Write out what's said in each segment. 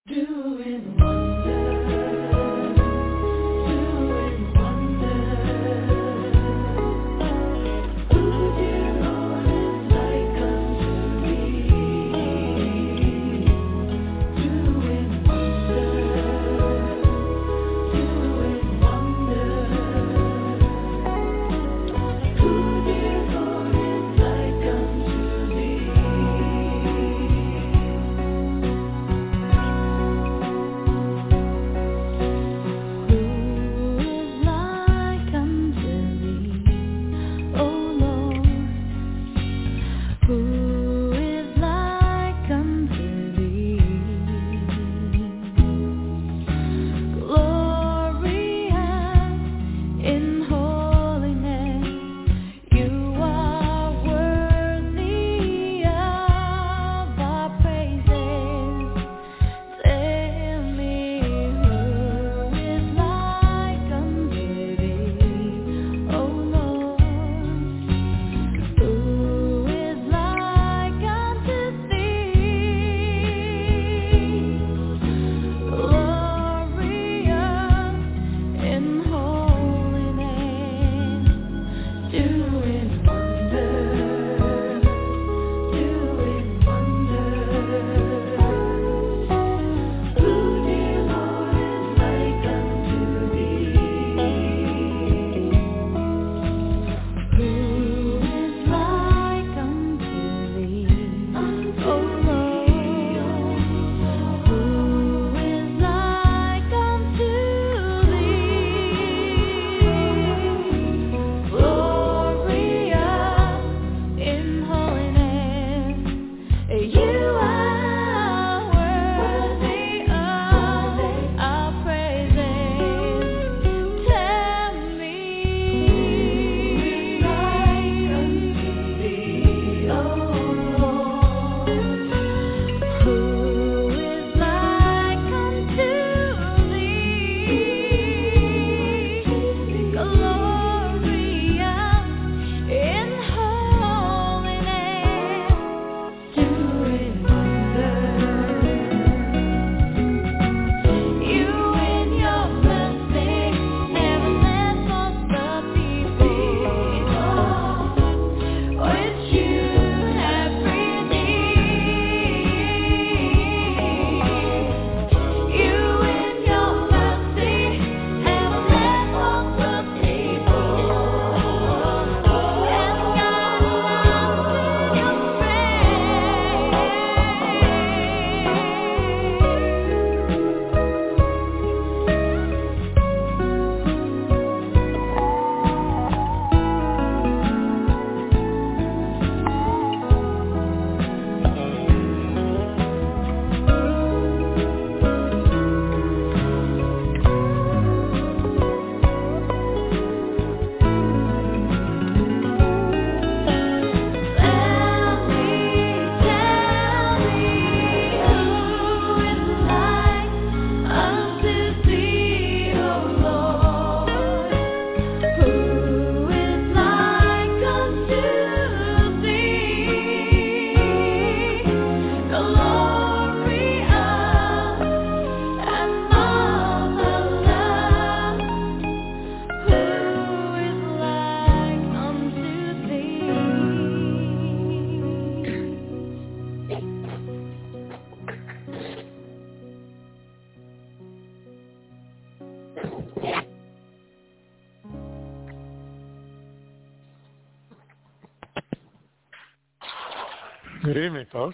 Good evening, folks.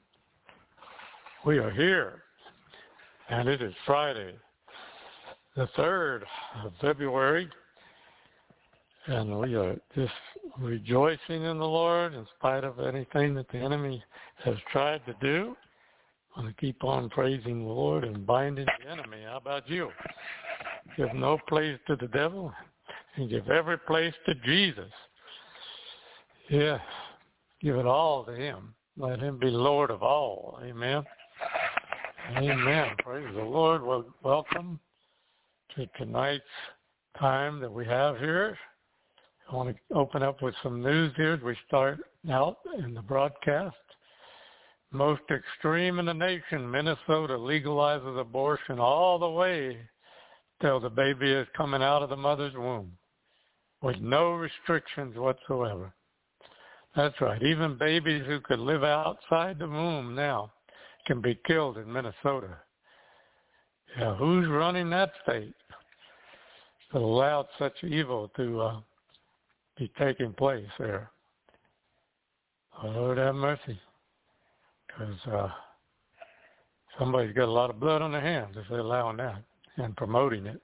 We are here, and it is Friday, the 3rd of February, and we are just rejoicing in the Lord in spite of anything that the enemy has tried to do. I'm going to keep on praising the Lord and binding the enemy. How about you? Give no place to the devil and give every place to Jesus. Yeah, give it all to him. Let him be Lord of all. Amen. Amen. Praise the Lord. Well, welcome to tonight's time that we have here. I want to open up with some news here as we start out in the broadcast. most extreme in the nation, Minnesota legalizes abortion all the way till the baby is coming out of the mother's womb with no restrictions whatsoever. That's right. Even babies who could live outside the womb now can be killed in Minnesota. Yeah, who's running that state that allowed such evil to be taking place there? Oh, Lord have mercy. Because somebody's got a lot of blood on their hands if they're allowing that and promoting it.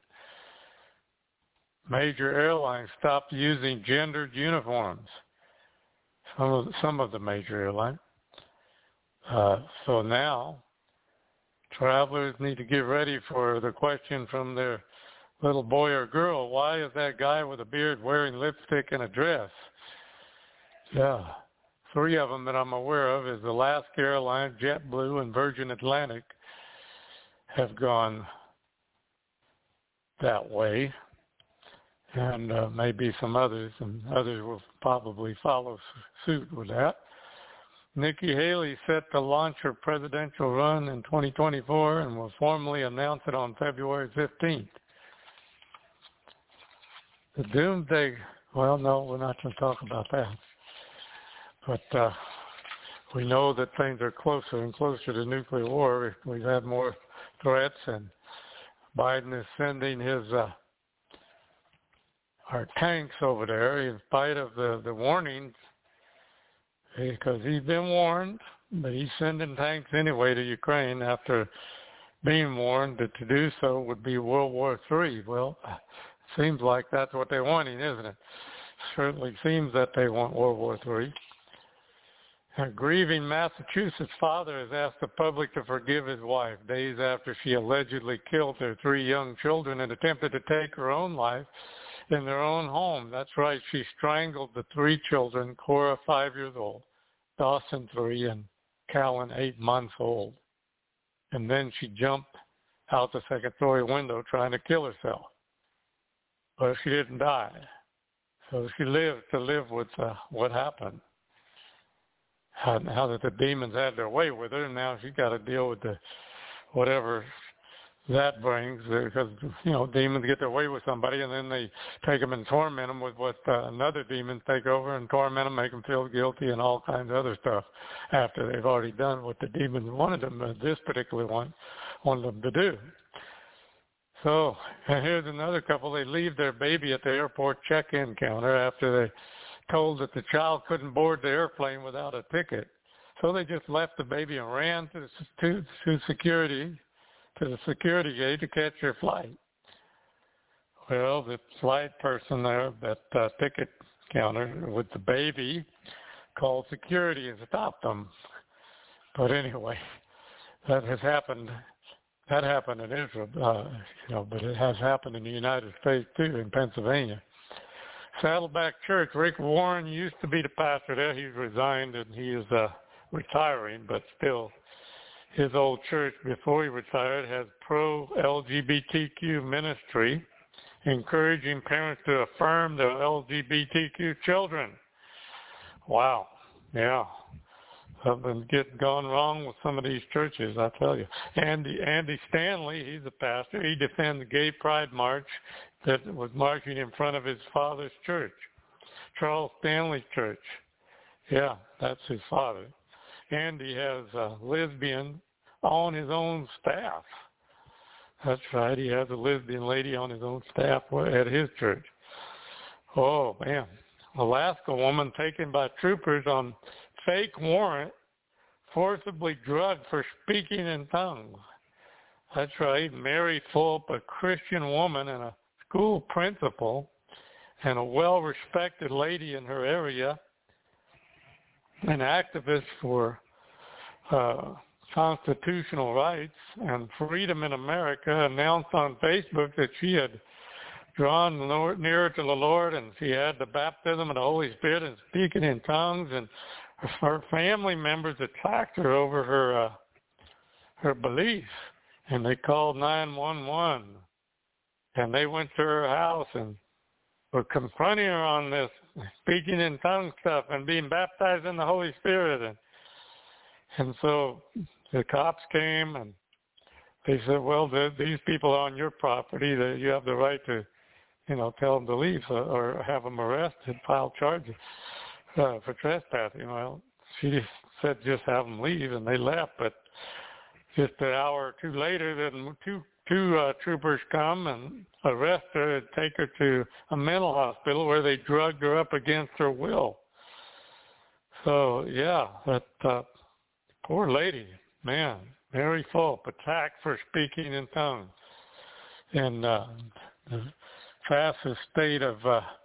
Major airlines stopped using gendered uniforms. Some of the major airlines. So now, travelers need to get ready for the question from their little boy or girl, why is that guy with a beard wearing lipstick and a dress? Yeah. 3 of them that I'm aware of is Alaska Airlines, JetBlue, and Virgin Atlantic have gone that way. And maybe some others, and others will probably follow suit with that. Nikki Haley set to launch her presidential run in 2024 and will formally announce it on February 15th. The doomsday, well, no, we're not going to talk about that. But we know that things are closer and closer to nuclear war. We've had more threats, and Biden is sending his our tanks over there in spite of the warnings, because he's been warned, but he's sending tanks anyway to Ukraine after being warned that to do so would be World War III. Well, it seems like that's what they're wanting, isn't it? Certainly seems that they want World War III. A grieving Massachusetts father has asked the public to forgive his wife days after she allegedly killed their 3 young children and attempted to take her own life in their own home. That's right, she strangled the 3 children, Cora, 5 years old, Dawson, 3, and Callan, 8 months old. And then she jumped out the second-story window trying to kill herself. But she didn't die. So she lived to live with what happened. How that the demons had their way with her, and now she's got to deal with the whatever that brings, because demons get their way with somebody, and then they take them and torment them with what another demons take over and torment them, make them feel guilty, and all kinds of other stuff after they've already done what the demons wanted them, this particular one, wanted them to do. So, and here's another couple. They leave their baby at the airport check-in counter after they told that the child couldn't board the airplane without a ticket. So they just left the baby and ran to the security gate to catch their flight. Well, the flight person there, that ticket counter with the baby, called security and stopped them. But anyway, that has happened. That happened in Israel, but it has happened in the United States too, in Pennsylvania. Saddleback Church. Rick Warren used to be the pastor there. He's resigned and he is retiring, but still, his old church before he retired has pro-LGBTQ ministry, encouraging parents to affirm their LGBTQ children. Wow. Yeah. Something's gone wrong with some of these churches, I tell you. Andy Stanley, he's a pastor. He defends the Gay Pride March that was marching in front of his father's church, Charles Stanley's church. Yeah, that's his father. Andy has a lesbian on his own staff. That's right, he has a lesbian lady on his own staff at his church. Oh, man. Alaska woman taken by troopers on fake warrant, forcibly drugged for speaking in tongues. That's right, Mary Fulp, a Christian woman and a school principal and a well-respected lady in her area, an activist for constitutional rights and freedom in America, announced on Facebook that she had drawn nearer to the Lord, and she had the baptism of the Holy Spirit and speaking in tongues, and her family members attacked her over her beliefs, and they called 911, and they went to her house and were confronting her on this speaking in tongues stuff and being baptized in the Holy Spirit. And And so the cops came and they said, well, these people are on your property, that you have the right to, tell them to leave or have them arrested, file charges for trespassing. Well, she just said just have them leave, and they left. But just an hour or two later, then two troopers come and arrest her and take her to a mental hospital where they drugged her up against her will. So, yeah, that poor lady, man, Mary Fulp, attacked for speaking in tongues in the fastest state of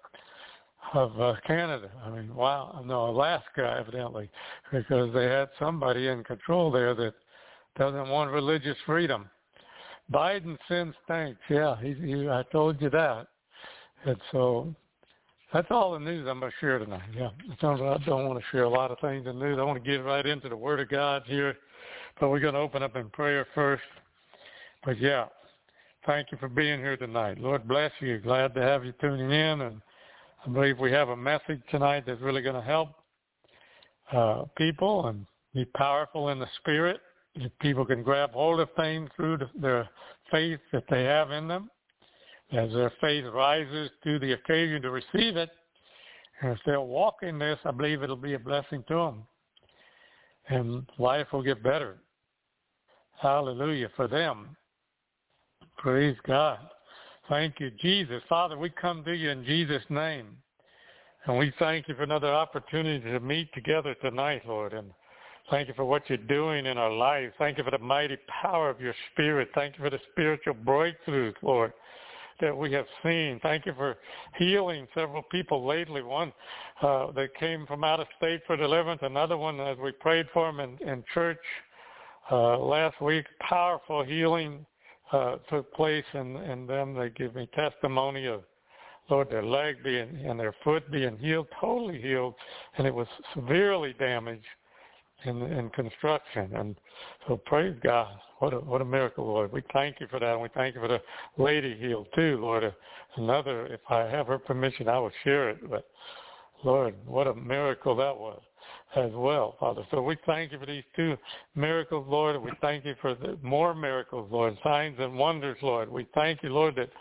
Canada. I mean, wow, no, Alaska, evidently, because they had somebody in control there that doesn't want religious freedom. Biden sends thanks. Yeah, I told you that. And so that's all the news I'm going to share tonight. Yeah, I don't want to share a lot of things in news. I want to get right into the Word of God here. But we're going to open up in prayer first. But yeah, thank you for being here tonight. Lord bless you. Glad to have you tuning in. And I believe we have a message tonight that's really going to help people and be powerful in the Spirit. If people can grab hold of things through their faith that they have in them, as their faith rises to the occasion to receive it, and if they'll walk in this, I believe it'll be a blessing to them. And life will get better. Hallelujah for them. Praise God. Thank you, Jesus. Father, we come to you in Jesus' name. And we thank you for another opportunity to meet together tonight, Lord. And thank you for what you're doing in our lives. Thank you for the mighty power of your Spirit. Thank you for the spiritual breakthroughs, Lord, that we have seen. Thank you for healing several people lately. One that came from out of state for deliverance. Another one, as we prayed for him in church last week, powerful healing took place, and then they give me testimony of, Lord, their leg and their foot being healed, totally healed, and it was severely damaged in construction. And so praise God. What a miracle, Lord. We thank you for that, and we thank you for the lady healed too, Lord. Another, if I have her permission, I will share it. But Lord, what a miracle that was as well, Father. So we thank you for these two miracles, Lord. We thank you for the more miracles, Lord, signs and wonders, Lord. We thank you, Lord, that,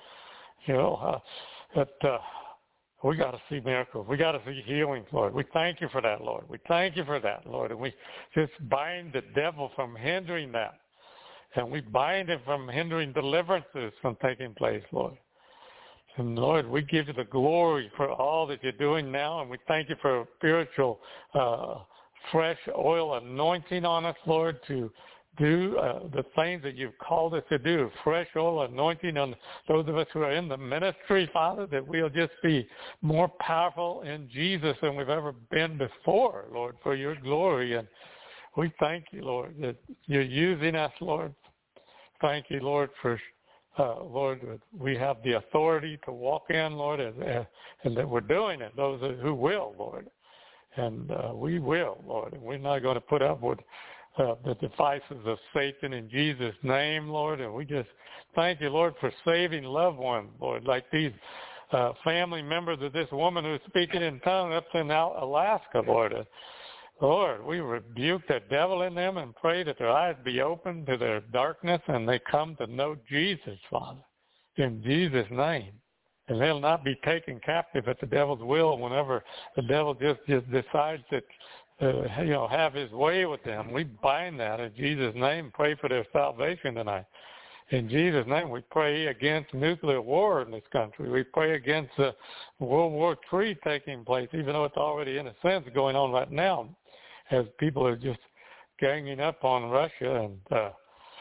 we got to see miracles. We got to see healings, Lord. We thank you for that, Lord. We thank you for that, Lord. And we just bind the devil from hindering that. And we bind him from hindering deliverances from taking place, Lord. And Lord, we give you the glory for all that you're doing now. And we thank you for a spiritual, fresh oil anointing on us, Lord, to do the things that you've called us to do. Fresh oil anointing on those of us who are in the ministry, Father, that we'll just be more powerful in Jesus than we've ever been before, Lord, for your glory. And we thank you, Lord, that you're using us, Lord. Thank you, Lord, for, Lord, that we have the authority to walk in, Lord, and that we're doing it, those who will, Lord. And we will, Lord. And we're not going to put up with the devices of Satan in Jesus' name, Lord. And we just thank you, Lord, for saving loved ones, Lord, like these family members of this woman who's speaking in tongues up in Alaska, Lord. Lord, we rebuke the devil in them and pray that their eyes be open to their darkness and they come to know Jesus, Father, in Jesus' name. And they'll not be taken captive at the devil's will whenever the devil just decides that, have his way with them. We bind that in Jesus' name. Pray for their salvation tonight. In Jesus' name, we pray against nuclear war in this country. We pray against World War III taking place, even though it's already, in a sense, going on right now, as people are just ganging up on Russia and,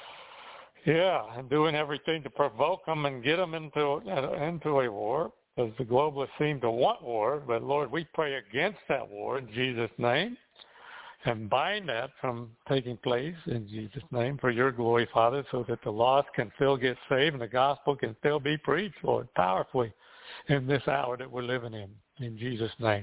and doing everything to provoke them and get them into a war, as the globalists seem to want war. But, Lord, we pray against that war in Jesus' name and bind that from taking place in Jesus' name for your glory, Father, so that the lost can still get saved and the gospel can still be preached, Lord, powerfully in this hour that we're living in Jesus' name.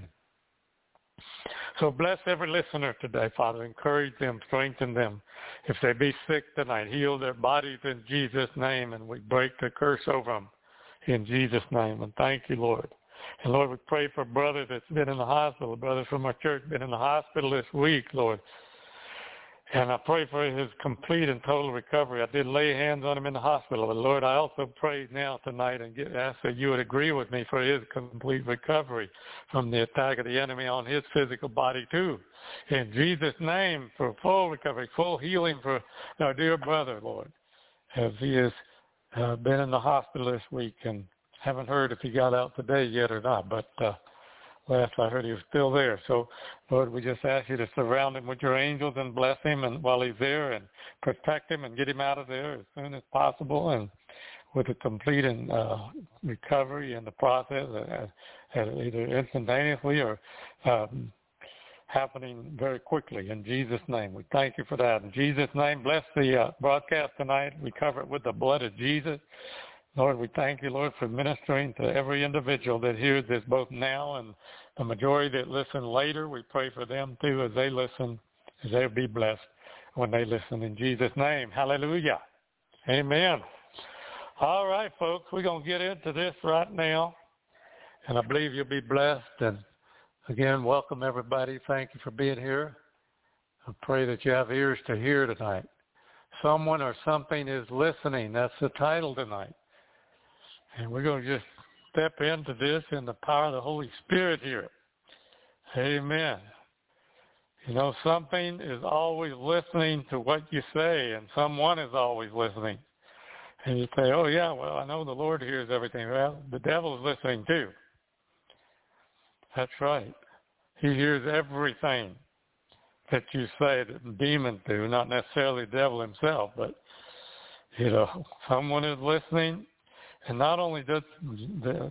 So bless every listener today, Father. Encourage them, strengthen them. If they be sick tonight, heal their bodies in Jesus' name, and we break the curse over them in Jesus' name. And thank you, Lord. And, Lord, we pray for a brother that's been in the hospital, a brother from our church been in the hospital this week, Lord. And I pray for his complete and total recovery. I did lay hands on him in the hospital. But Lord, I also pray now tonight and ask that you would agree with me for his complete recovery from the attack of the enemy on his physical body too. In Jesus' name, for full recovery, full healing for our dear brother, Lord, as he has been in the hospital this week and haven't heard if he got out today yet or not. But last I heard he was still there. So, Lord, we just ask you to surround him with your angels and bless him and while he's there and protect him and get him out of there as soon as possible and with a complete recovery in the process, either instantaneously or happening very quickly. In Jesus' name, we thank you for that. In Jesus' name, bless the broadcast tonight. We cover it with the blood of Jesus. Lord, we thank you, Lord, for ministering to every individual that hears this both now and the majority that listen later. We pray for them, too, as they listen, as they'll be blessed when they listen. In Jesus' name, hallelujah. Amen. All right, folks, we're going to get into this right now, and I believe you'll be blessed. And, again, welcome, everybody. Thank you for being here. I pray that you have ears to hear tonight. Someone or something is listening. That's the title tonight. And we're going to just step into this in the power of the Holy Spirit here. Amen. You know, something is always listening to what you say, and someone is always listening. And you say, oh, yeah, well, I know the Lord hears everything. Well, the devil is listening too. That's right. He hears everything that you say that demons do, not necessarily the devil himself, but, you know, someone is listening. And not only does the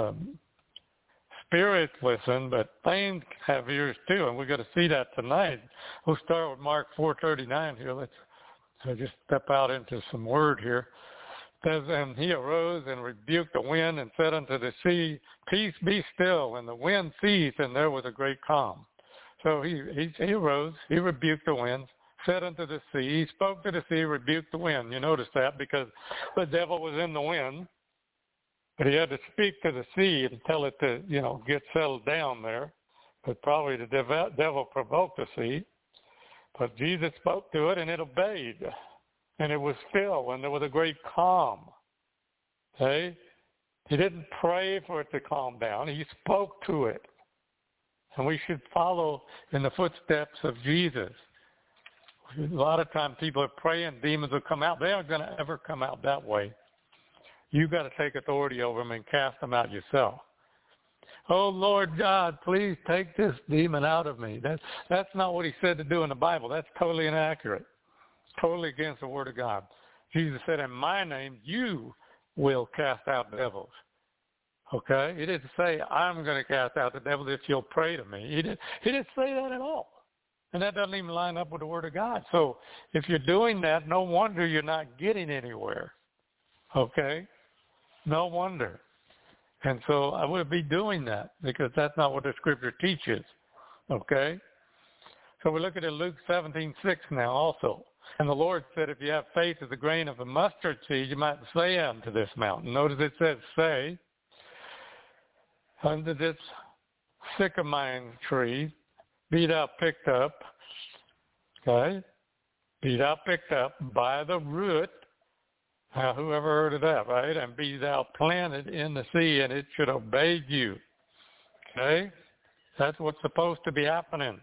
spirits listen, but things have ears too, and we're going to see that tonight. We'll start with Mark 4:39 here. Let's just step out into some word here. It says, and he arose and rebuked the wind and said unto the sea, peace, be still. And the wind ceased, and there was a great calm. So he arose, he rebuked the winds, said unto the sea, he spoke to the sea, rebuked the wind. You notice that because the devil was in the wind. But he had to speak to the sea and tell it to, you know, get settled down there. But probably the devil provoked the sea. But Jesus spoke to it, and it obeyed. And it was still, and there was a great calm. Okay? He didn't pray for it to calm down. He spoke to it. And we should follow in the footsteps of Jesus. A lot of times people are praying, demons will come out. They aren't going to ever come out that way. You've got to take authority over them and cast them out yourself. Oh, Lord God, please take this demon out of me. That's not what he said to do in the Bible. That's totally inaccurate, totally against the Word of God. Jesus said, in my name, you will cast out devils. Okay? He didn't say, I'm going to cast out the devil if you'll pray to me. He didn't say that at all. And that doesn't even line up with the Word of God. So if you're doing that, no wonder you're not getting anywhere. Okay? No wonder. And so I would be doing that because that's not what the Scripture teaches. Okay? So we look at Luke 17:6 now also. And the Lord said, if you have faith as a grain of a mustard seed, you might say unto this mountain. Notice it says, say, unto this sycamore tree, be thou picked up, okay? Be thou picked up by the root. Whoever heard of that, right? And be thou planted in the sea, and it should obey you. Okay? That's what's supposed to be happening.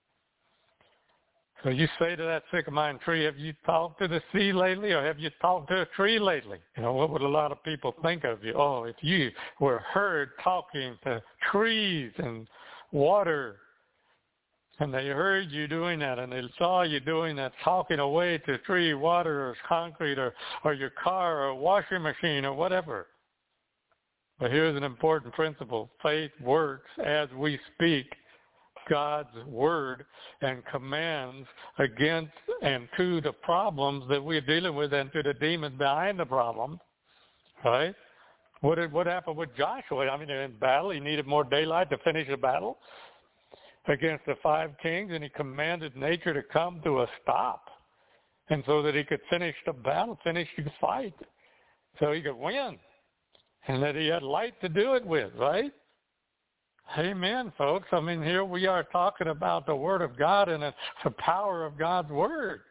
So you say to that sycamore tree, have you talked to the sea lately, or have you talked to a tree lately? You know, what would a lot of people think of you? Oh, if you were heard talking to trees and water, and they heard you doing that, and they saw you doing that, talking away to tree, water, or concrete, or your car, or washing machine, or whatever. But here's an important principle. Faith works as we speak God's word and commands against and to the problems that we're dealing with and to the demons behind the problem. Right? What happened with Joshua? I mean, in battle, he needed more daylight to finish the battle against the 5 kings, and he commanded nature to come to a stop, and so that he could finish the battle, finish the fight, so he could win, and that he had light to do it with, right? Amen, folks. I mean, here we are talking about the Word of God and it's the power of God's Word.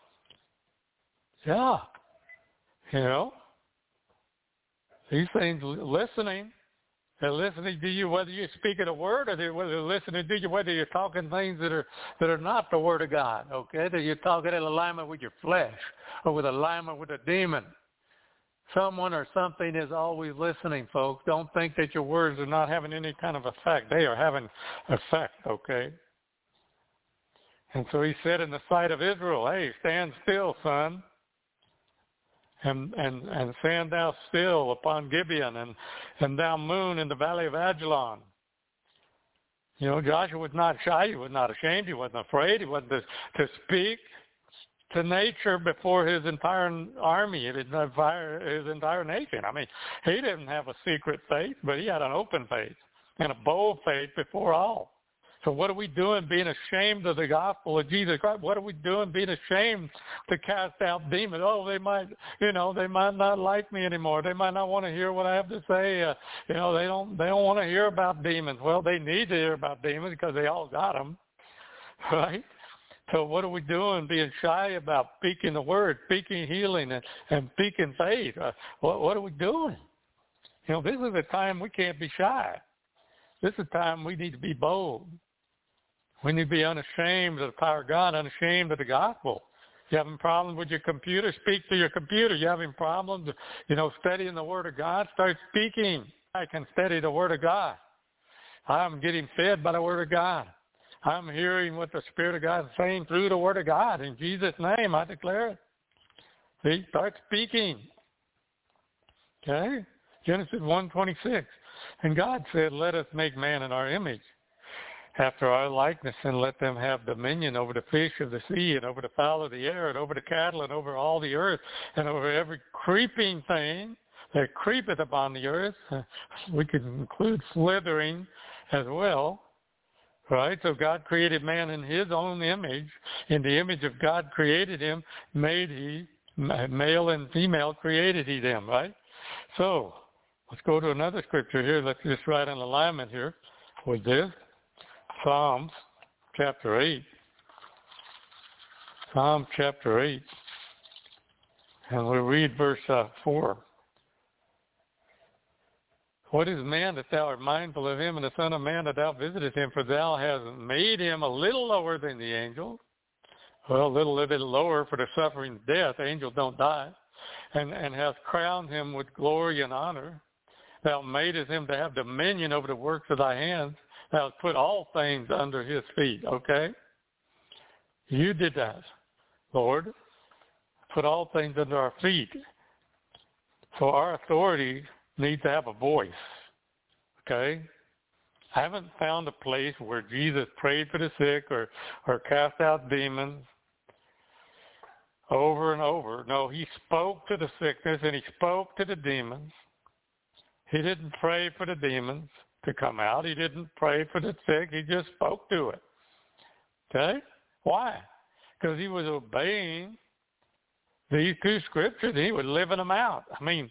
Yeah. You know, these things listening. They're listening to you whether you're speaking a word or whether they're listening to you whether you're talking things that are not the Word of God, okay? That you're talking in alignment with your flesh or with alignment with a demon. Someone or something is always listening, folks. Don't think that your words are not having any kind of effect. They are having effect, okay? And so he said in the sight of Israel, hey, stand still, son. And stand thou still upon Gibeon, and thou moon in the valley of Ajalon. You know, Joshua was not shy. He was not ashamed. He wasn't afraid. He wasn't to speak to nature before his entire army, his entire nation. I mean, he didn't have a secret faith, but he had an open faith and a bold faith before all. So what are we doing being ashamed of the gospel of Jesus Christ? What are we doing being ashamed to cast out demons? Oh, they might not like me anymore. They might not want to hear what I have to say. They don't want to hear about demons. Well, they need to hear about demons because they all got them, right? So what are we doing being shy about speaking the word, speaking healing and speaking faith? What are we doing? You know, this is a time we can't be shy. This is a time we need to be bold. We need to be unashamed of the power of God, unashamed of the gospel. You having problems with your computer? Speak to your computer. You having problems, studying the Word of God? Start speaking. I can study the Word of God. I'm getting fed by the Word of God. I'm hearing what the Spirit of God is saying through the Word of God. In Jesus' name, I declare it. See, start speaking. Okay? Genesis 1:26. And God said, let us make man in our image, after our likeness, and let them have dominion over the fish of the sea and over the fowl of the air and over the cattle and over all the earth and over every creeping thing that creepeth upon the earth. We could include slithering as well, right? So God created man in his own image. In the image of God created him, made he, male and female created he them, right? So let's go to another scripture here. Let's just write an alignment here with this. Psalms chapter 8. Psalm chapter 8. And we'll read verse 4. What is man that thou art mindful of him, and the son of man that thou visitest him? For thou hast made him a little lower than the angels. Well, a little bit lower for the suffering death. Angels don't die. And hast crowned him with glory and honor. Thou madest him to have dominion over the works of thy hands. Thou hast put all things under his feet, okay? You did that, Lord. Put all things under our feet. So our authority needs to have a voice, okay? I haven't found a place where Jesus prayed for the sick or cast out demons over and over. No, he spoke to the sickness and he spoke to the demons. He didn't pray for the demons to come out. He didn't pray for the sick. He just spoke to it. Okay? Why? Because he was obeying these two scriptures. He was living them out. I mean,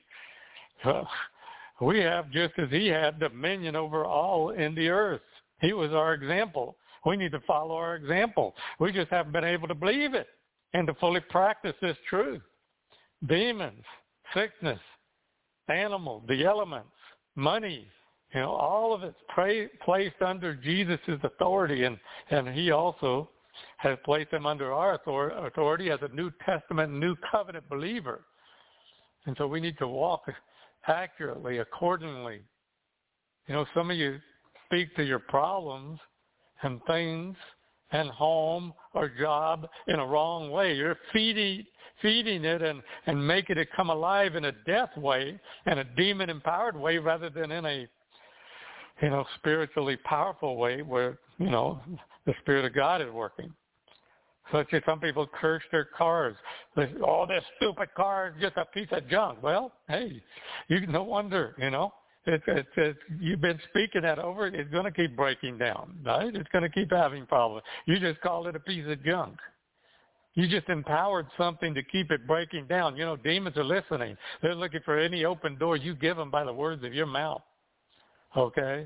we have, just as he had, dominion over all in the earth. He was our example. We need to follow our example. We just haven't been able to believe it and to fully practice this truth. Demons, sickness, animals, the elements, money, all of it's placed under Jesus' authority, and he also has placed them under our authority as a New Testament, New Covenant believer. And so we need to walk accurately, accordingly. Some of you speak to your problems and things and home or job in a wrong way. You're feeding it and making it come alive in a death way and a demon-empowered way rather than in a spiritually powerful way where, the Spirit of God is working. Such as some people curse their cars. This stupid car is just a piece of junk. Well, hey, no wonder, It's you've been speaking that over. It's going to keep breaking down, right? It's going to keep having problems. You just called it a piece of junk. You just empowered something to keep it breaking down. Demons are listening. They're looking for any open door you give them by the words of your mouth. Okay?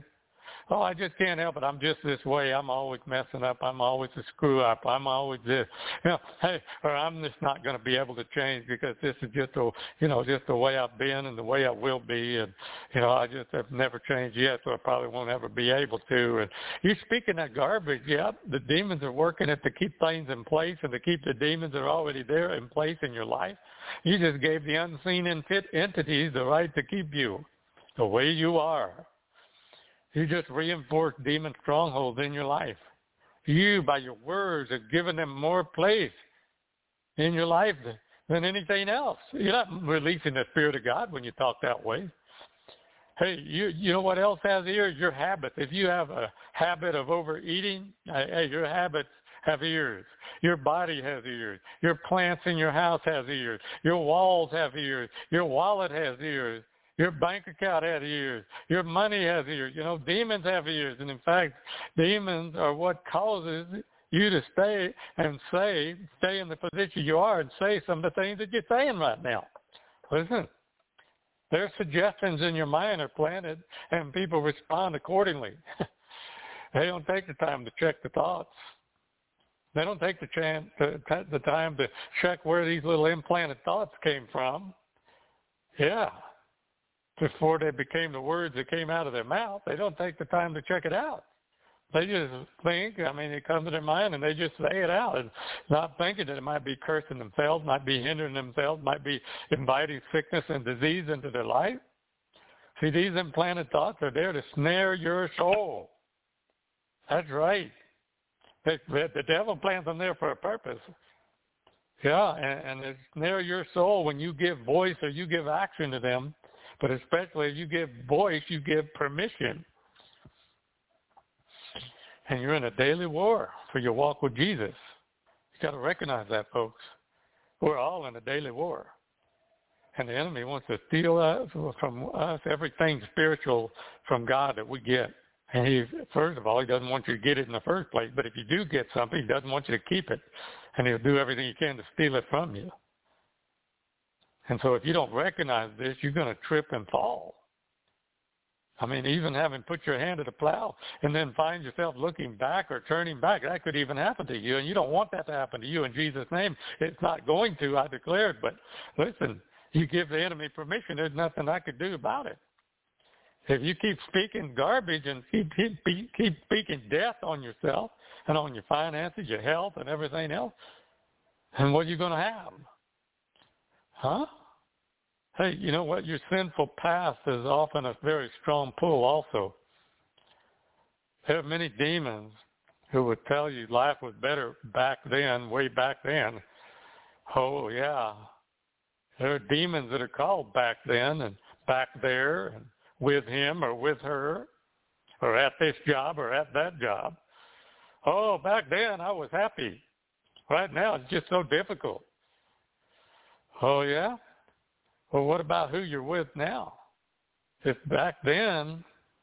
Oh, I just can't help it. I'm just this way. I'm always messing up. I'm always a screw up. I'm always this. Hey, or I'm just not going to be able to change because this is just just the way I've been and the way I will be. And, I just have never changed yet, so I probably won't ever be able to. And you're speaking that garbage. Yeah, the demons are working it to keep things in place and to keep the demons that are already there in place in your life. You just gave the unseen entities the right to keep you the way you are. You just reinforced demon strongholds in your life. You, by your words, have given them more place in your life than anything else. You're not releasing the Spirit of God when you talk that way. Hey, you know what else has ears? Your habits. If you have a habit of overeating, hey, your habits have ears. Your body has ears. Your plants in your house has ears. Your walls have ears. Your wallet has ears. Your bank account has ears. Your money has ears. Demons have ears. And in fact, demons are what causes you to stay in the position you are and say some of the things that you're saying right now. Listen, their suggestions in your mind are planted and people respond accordingly. They don't take the time to check the thoughts. They don't take the time to check where these little implanted thoughts came from. Yeah. Before they became the words that came out of their mouth, they don't take the time to check it out. They just think, it comes to their mind and they just say it out and not thinking that it might be cursing themselves, might be hindering themselves, might be inviting sickness and disease into their life. See, these implanted thoughts are there to snare your soul. That's right. The devil plants them there for a purpose. Yeah, and they snare your soul when you give voice or you give action to them. But especially if you give voice, you give permission. And you're in a daily war for your walk with Jesus. You got to recognize that, folks. We're all in a daily war. And the enemy wants to steal from us everything spiritual from God that we get. And first of all, he doesn't want you to get it in the first place. But if you do get something, he doesn't want you to keep it. And he'll do everything he can to steal it from you. And so if you don't recognize this, you're going to trip and fall. Even having put your hand to the plow and then find yourself looking back or turning back, that could even happen to you. And you don't want that to happen to you in Jesus' name. It's not going to, I declare it. But listen, you give the enemy permission, there's nothing I could do about it. If you keep speaking garbage and keep speaking death on yourself and on your finances, your health and everything else, and what are you going to have? Huh? Hey, you know what? Your sinful past is often a very strong pull also. There are many demons who would tell you life was better back then, way back then. Oh, yeah. There are demons that are called back then and back there and with him or with her or at this job or at that job. Oh, back then I was happy. Right now it's just so difficult. Oh, yeah? Well, what about who you're with now? If the back then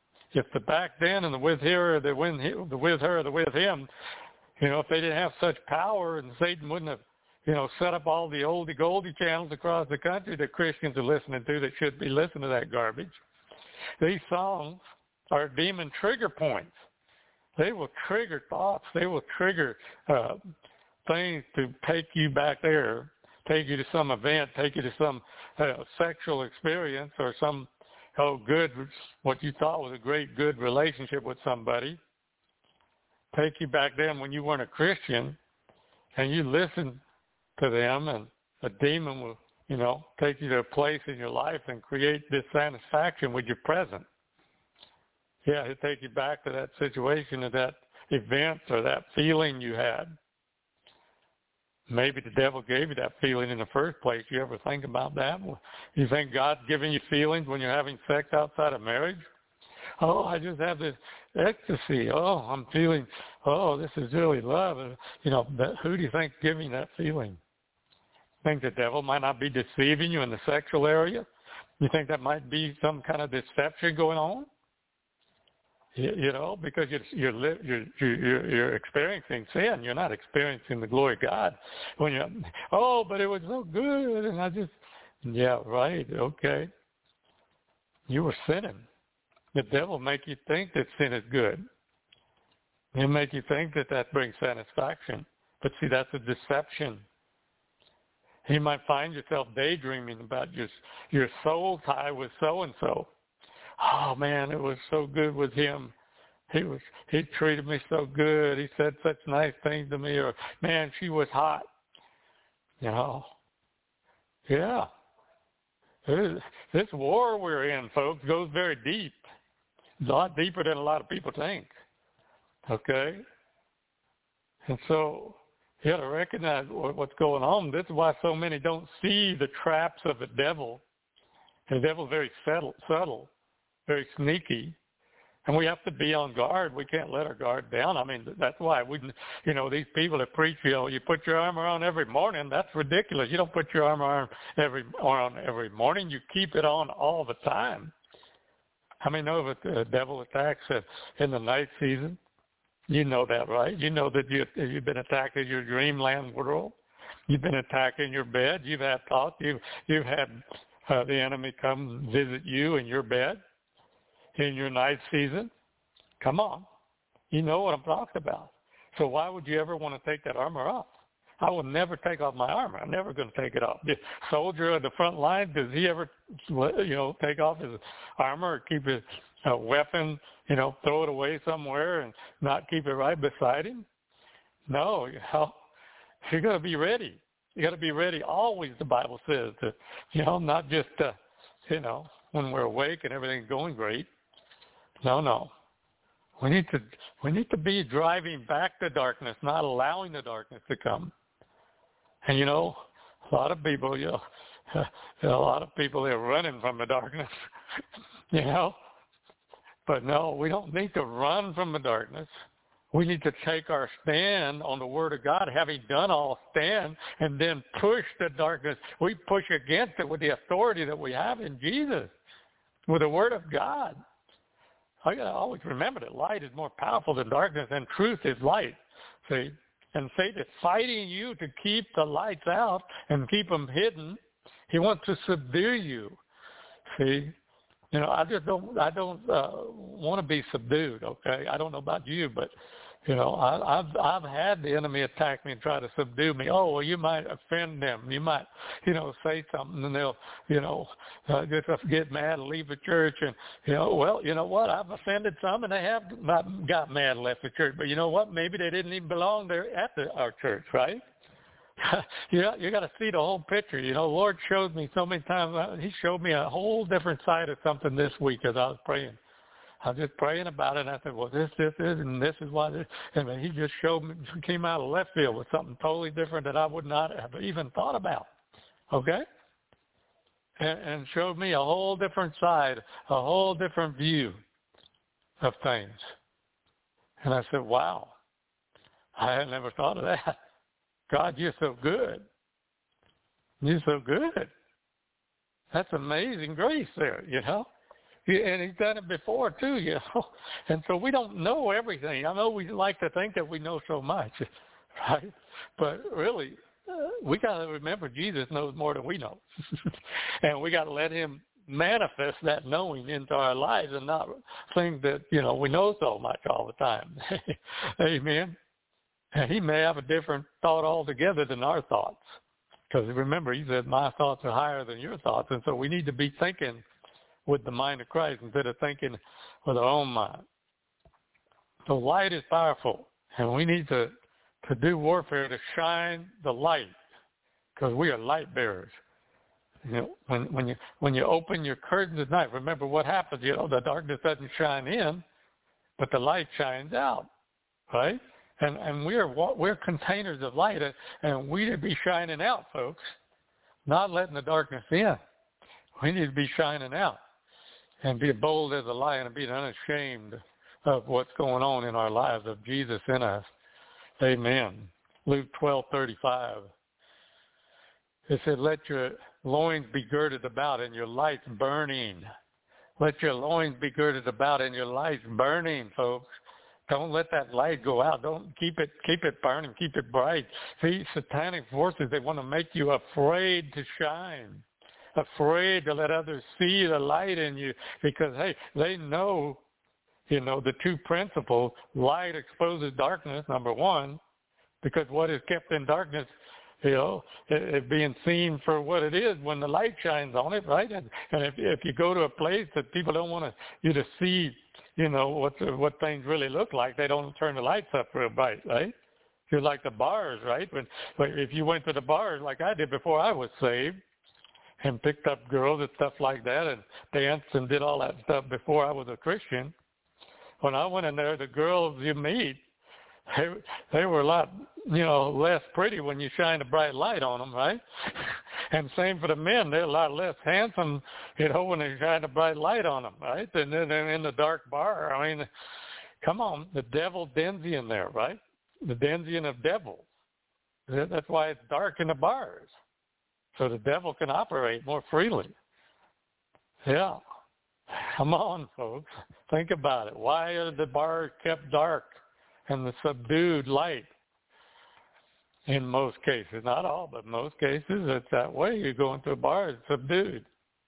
and the with her or the with her or the with him, if they didn't have such power and Satan wouldn't have, set up all the oldie goldie channels across the country that Christians are listening to that should be listening to that garbage. These songs are demon trigger points. They will trigger thoughts. They will trigger things to take you back there, take you to some event, take you to some sexual experience or some what you thought was a great, good relationship with somebody. Take you back then when you weren't a Christian, and you listen to them, and a demon will, take you to a place in your life and create dissatisfaction with your present. Yeah, he'll take you back to that situation or that event or that feeling you had. Maybe the devil gave you that feeling in the first place. You ever think about that? You think God's giving you feelings when you're having sex outside of marriage? Oh, I just have this ecstasy. Oh, I'm feeling, this is really love. Who do you think's giving that feeling? Think the devil might not be deceiving you in the sexual area? You think that might be some kind of deception going on? Because you're experiencing sin. You're not experiencing the glory of God. When but it was so good, and yeah, right, okay. You were sinning. The devil make you think that sin is good. He'll make you think that that brings satisfaction. But see, that's a deception. You might find yourself daydreaming about your soul tie with so-and-so. Oh, man, it was so good with him. He treated me so good. He said such nice things to me. Or, man, she was hot. You know? Yeah. This war we're in, folks, goes very deep. It's a lot deeper than a lot of people think. Okay? And so you got to recognize what's going on. This is why so many don't see the traps of the devil. The devil's very subtle, very sneaky. And we have to be on guard. We can't let our guard down. I mean, that's why these people that preach, you put your armor on every morning. That's ridiculous. You don't put your armor on every morning. You keep it on all the time. How many know that the devil attacks in the night season? You know that, right? You know that you've been attacked in your dreamland world. You've been attacked in your bed. You've had thoughts. You've had the enemy come visit you in your bed in your night season. Come on. You know what I'm talking about. So why would you ever want to take that armor off? I will never take off my armor. I'm never going to take it off. The soldier at the front line, does he ever, take off his armor or keep his weapon, throw it away somewhere and not keep it right beside him? No, you got to be ready. You got to be ready always, the Bible says, not just, when we're awake and everything's going great. No. We need to be driving back the darkness, not allowing the darkness to come. And a lot of people, they're running from the darkness, But no, we don't need to run from the darkness. We need to take our stand on the Word of God, having done all stand, and then push the darkness. We push against it with the authority that we have in Jesus, with the Word of God. I got to always remember that light is more powerful than darkness, and truth is light. See? And Satan is fighting you to keep the lights out and keep them hidden. He wants to subdue you. See? I don't want to be subdued, okay? I don't know about you, but, I've had the enemy attack me and try to subdue me. Oh, well, you might offend them. You might, say something and they'll, just get mad and leave the church. And, well, you know what? I've offended some and they have got mad and left the church. But you know what? Maybe they didn't even belong there at our church, right? You got to see the whole picture. The Lord showed me so many times. He showed me a whole different side of something this week as I was praying. I was just praying about it, and I said, well, this is, and this is why this. And he just showed me, came out of left field with something totally different that I would not have even thought about. Okay? And showed me a whole different side, a whole different view of things. And I said, wow, I had never thought of that. God, you're so good. You're so good. That's amazing grace there, And he's done it before, too, And so we don't know everything. I know we like to think that we know so much, right? But really, we got to remember Jesus knows more than we know. And we got to let him manifest that knowing into our lives and not think that, we know so much all the time. Amen. And he may have a different thought altogether than our thoughts. Because remember, he said, my thoughts are higher than your thoughts. And so we need to be thinking with the mind of Christ instead of thinking with our own mind. So light is powerful. And we need to do warfare to shine the light. Because we are light bearers. When you open your curtains at night, remember what happens. The darkness doesn't shine in, but the light shines out. Right? And we're containers of light, and we need to be shining out, folks, not letting the darkness in. We need to be shining out and be bold as a lion and be unashamed of what's going on in our lives, of Jesus in us. Amen. Luke 12:35. It said, let your loins be girded about and your lights burning. Let your loins be girded about and your lights burning, folks. Don't let that light go out. Don't keep it burning, keep it bright. See, satanic forces, they want to make you afraid to shine. afraid to let others see the light in you because, hey, they know, the two principles. Light exposes darkness, number one, because what is kept in darkness, it being seen for what it is when the light shines on it, right? And if you go to a place that people don't want you to see, what things really look like, they don't turn the lights up real bright, right? You're like the bars, right? But if you went to the bars like I did before I was saved and picked up girls and stuff like that and danced and did all that stuff before I was a Christian, when I went in there, the girls you meet, they were a lot, less pretty when you shine a bright light on them, right? And same for the men. They're a lot less handsome, when they shine a bright light on them, right? And then they're in the dark bar. I mean, come on, the devil dens in there, right? The densian of devils. That's why it's dark in the bars, so the devil can operate more freely. Yeah. Come on, folks. Think about it. Why are the bars kept dark and the subdued light? In most cases, not all, but most cases, it's that way. You go into a bar, it's subdued.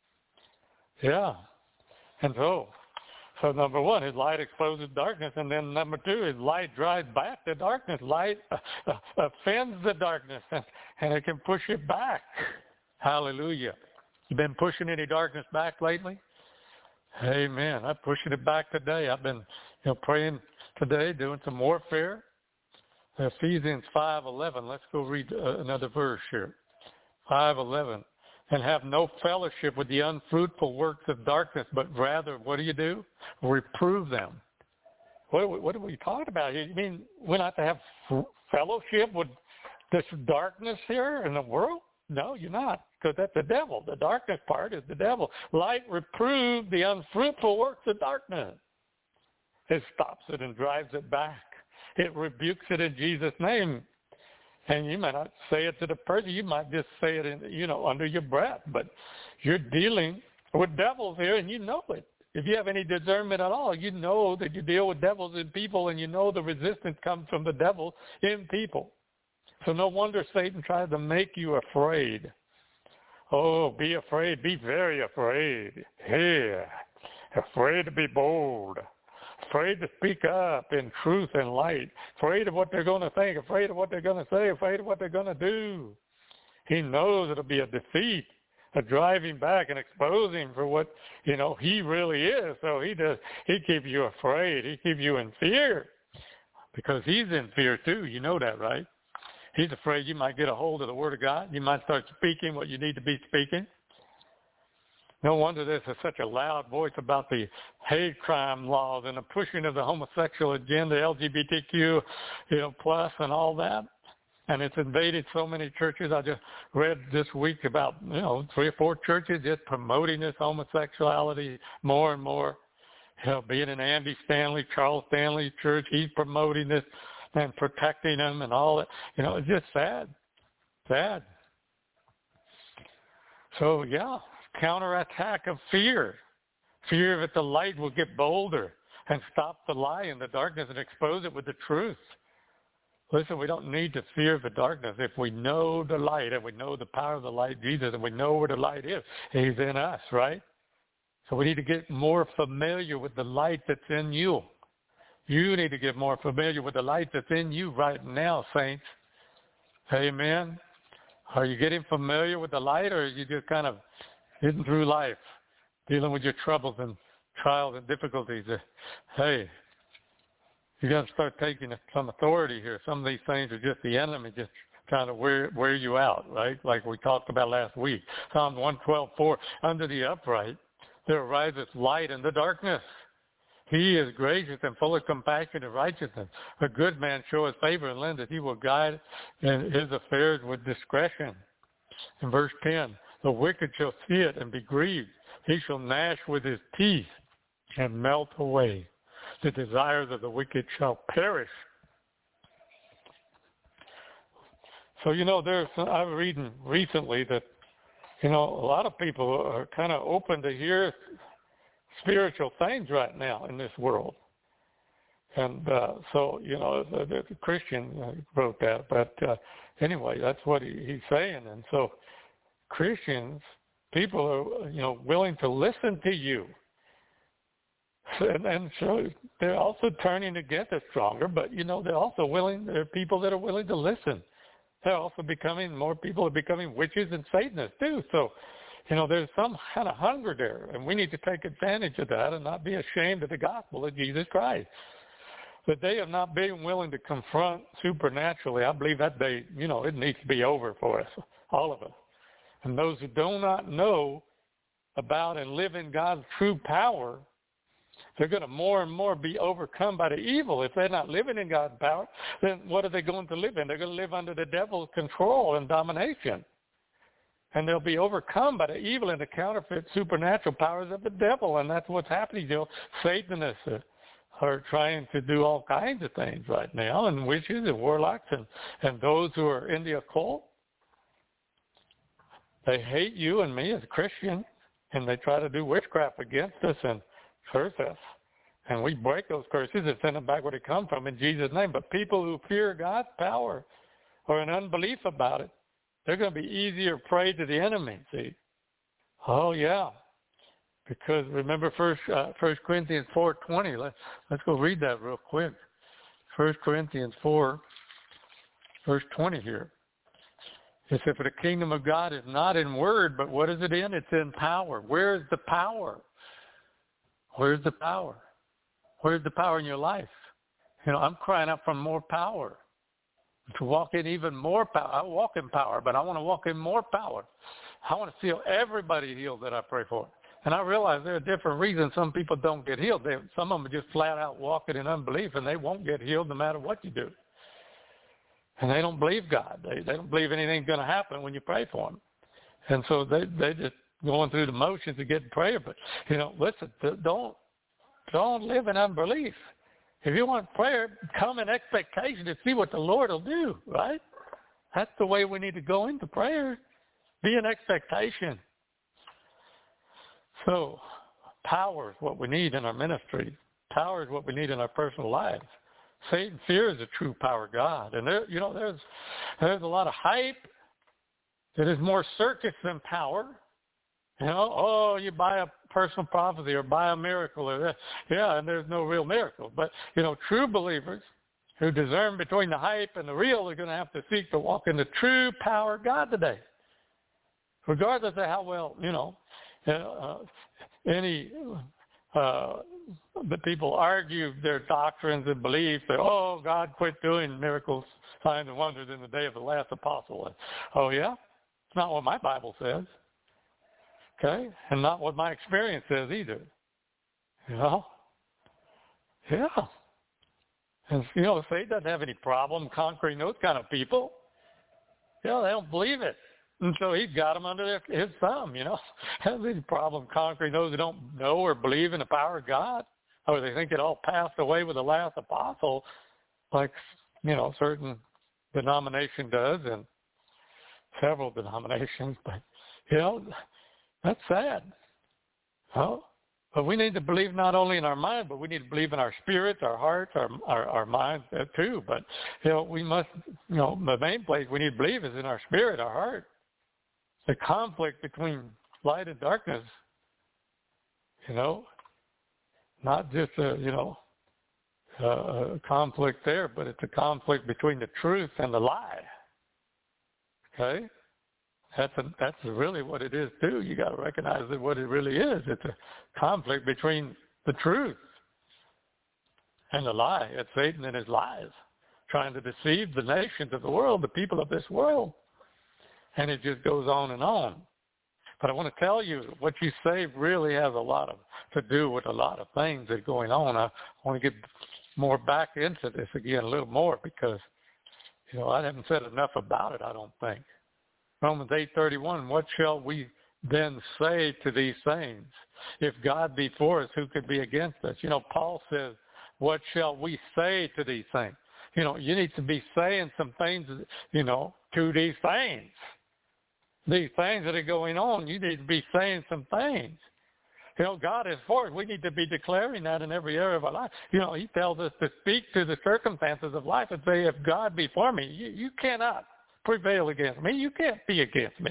Yeah. And so number one, his light exposes darkness, and then number two, his light drives back the darkness. Light offends the darkness, and it can push it back. Hallelujah. You been pushing any darkness back lately? Amen. I'm pushing it back today. I've been praying today, doing some warfare. Ephesians 5:11. Let's go read another verse here. 5:11. And have no fellowship with the unfruitful works of darkness, but rather, what do? Reprove them. What are we talking about here? You mean we're not to have fellowship with this darkness here in the world? No, you're not, because that's the devil. The darkness part is the devil. Light reproves the unfruitful works of darkness. It stops it and drives it back. It rebukes it in Jesus' name. And you might not say it to the person. You might just say it, under your breath. But you're dealing with devils here, and you know it. If you have any discernment at all, you know that you deal with devils in people, and you know the resistance comes from the devil in people. So no wonder Satan tries to make you afraid. Oh, be afraid. Be very afraid. Yeah. Afraid to be bold. Afraid to speak up in truth and light, afraid of what they're going to think, afraid of what they're going to say, afraid of what they're going to do. He knows it'll be a defeat, a driving back and exposing for what, he really is. So he keeps you afraid. He keeps you in fear because he's in fear too. You know that, right? He's afraid you might get a hold of the Word of God. You might start speaking what you need to be speaking. No wonder there's such a loud voice about the hate crime laws and the pushing of the homosexual agenda, LGBTQ, plus and all that. And it's invaded so many churches. I just read this week about, 3 or 4 churches just promoting this homosexuality more and more. Being in Andy Stanley, Charles Stanley's church, he's promoting this and protecting them and all that. It's just sad. Sad. So, yeah. Counterattack of fear that the light will get bolder and stop the lie in the darkness and expose it with the truth. Listen, we don't need to fear the darkness if we know the light and we know the power of the light, Jesus, and we know where the light is. He's in us, right? So we need to get more familiar with the light that's in you. You need to get more familiar with the light that's in you right now, saints. Amen. Are you getting familiar with the light, or are you just kind of hidden through life, dealing with your troubles and trials and difficulties? Hey, you got to start taking some authority here. Some of these things are just the enemy just trying to wear you out, right? Like we talked about last week. Psalm 112:4, under the upright there arises light in the darkness. He is gracious and full of compassion and righteousness. A good man showeth favor and lendeth. He will guide in his affairs with discretion. In verse 10, the wicked shall see it and be grieved. He shall gnash with his teeth and melt away. The desires of the wicked shall perish. So, I'm reading recently that, a lot of people are kind of open to hear spiritual things right now in this world. And the Christian wrote that. But anyway, that's what he's saying. And so Christians people are, willing to listen to you. And so they're also turning against it stronger, but, they're also there are people that are willing to listen. They're also more people are becoming witches and Satanists too. So, there's some kind of hunger there, and we need to take advantage of that and not be ashamed of the gospel of Jesus Christ. The day of not being willing to confront supernaturally, I believe that day, it needs to be over for us, all of us. And those who do not know about and live in God's true power, they're going to more and more be overcome by the evil. If they're not living in God's power, then what are they going to live in? They're going to live under the devil's control and domination. And they'll be overcome by the evil and the counterfeit supernatural powers of the devil. And that's what's happening. Satanists are trying to do all kinds of things right now, and witches and warlocks and those who are in the occult. They hate you and me as Christians, and they try to do witchcraft against us and curse us. And we break those curses and send them back where they come from in Jesus' name. But people who fear God's power or in unbelief about it, they're going to be easier prey to the enemy, see. Oh, yeah. Because remember 1 Corinthians 4:20. Let's go read that real quick. 1 Corinthians 4, verse 20 here. It says, for the kingdom of God is not in word, but what is it in? It's in power. Where is the power? Where's the power? Where's the power in your life? I'm crying out for more power. To walk in even more power. I walk in power, but I want to walk in more power. I want to see everybody healed that I pray for. And I realize there are different reasons some people don't get healed. Some of them are just flat out walking in unbelief, and they won't get healed no matter what you do. And they don't believe God. They don't believe anything's going to happen when you pray for them. And so they just going through the motions of getting prayer. But, listen, don't live in unbelief. If you want prayer, come in expectation to see what the Lord will do, right? That's the way we need to go into prayer. Be in expectation. So power is what we need in our ministry. Power is what we need in our personal lives. Satan fears the true power of God. And there's a lot of hype that is more circus than power. You buy a personal prophecy or buy a miracle or that. Yeah, and there's no real miracle. But, true believers who discern between the hype and the real are going to have to seek to walk in the true power of God today. Regardless of how well, the people argue their doctrines and beliefs that, God quit doing miracles, signs, and wonders in the day of the last apostle. Oh, yeah? It's not what my Bible says. Okay? And not what my experience says either. Yeah. And, Satan doesn't have any problem conquering those kind of people. They don't believe it. And so he's got them under his thumb, Has any problem conquering those who don't know or believe in the power of God? Or they think it all passed away with the last apostle, like, certain denomination does, and several denominations. But, that's sad. But we need to believe not only in our mind, but we need to believe in our spirits, our hearts, our minds too. But, we must, the main place we need to believe is in our spirit, our heart. The conflict between light and darkness, not just a conflict there, but it's a conflict between the truth and the lie. Okay? That's really what it is too. You got to recognize that what it really is. It's a conflict between the truth and the lie. It's Satan and his lies, trying to deceive the nations of the world, the people of this world. And it just goes on and on. But I want to tell you, what you say really has a lot to do with a lot of things that are going on. I want to get more back into this again a little more because, I haven't said enough about it, I don't think. Romans 8:31, what shall we then say to these things? If God be for us, who could be against us? Paul says, what shall we say to these things? You need to be saying some things, to these things. These things that are going on, you need to be saying some things. God is for us. We need to be declaring that in every area of our life. He tells us to speak to the circumstances of life and say, if God be for me, you cannot prevail against me. You can't be against me.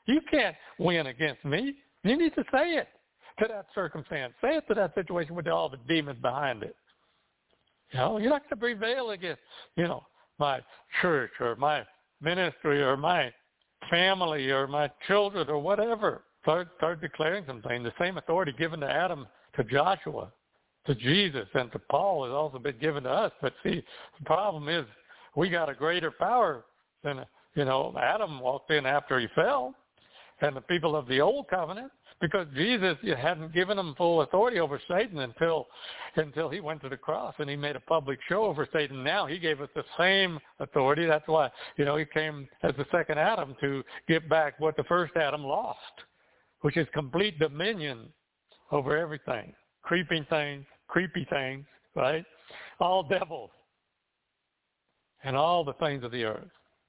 You can't win against me. You need to say it to that circumstance. Say it to that situation with all the demons behind it. You're not going to prevail against, my church or my ministry or my family or my children or whatever. Start declaring something. The same authority given to Adam, to Joshua, to Jesus, and to Paul has also been given to us. But see, the problem is we got a greater power than, Adam walked in after he fell, and the people of the old covenant, because Jesus hadn't given them full authority over Satan until he went to the cross and he made a public show over Satan. Now he gave us the same authority. That's why, he came as the second Adam to get back what the first Adam lost, which is complete dominion over everything. Creepy things, right? All devils and all the things of the earth.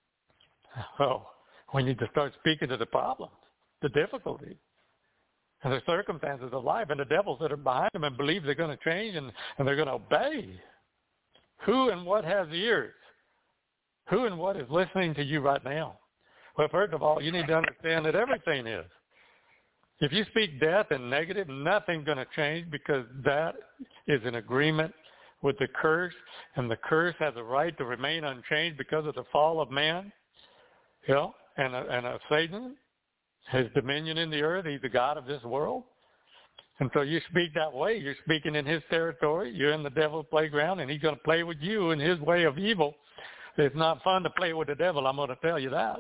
So we need to start speaking to the problems, the difficulties, and the circumstances of life, and the devils that are behind them and believe they're going to change and they're going to obey. Who and what has ears? Who and what is listening to you right now? Well, first of all, you need to understand that everything is. If you speak death and negative, nothing's going to change, because that is an agreement with the curse, and the curse has a right to remain unchanged because of the fall of man, and Satan, his dominion in the earth. He's the God of this world. And so you speak that way. You're speaking in his territory. You're in the devil's playground, and he's going to play with you in his way of evil. It's not fun to play with the devil, I'm going to tell you that.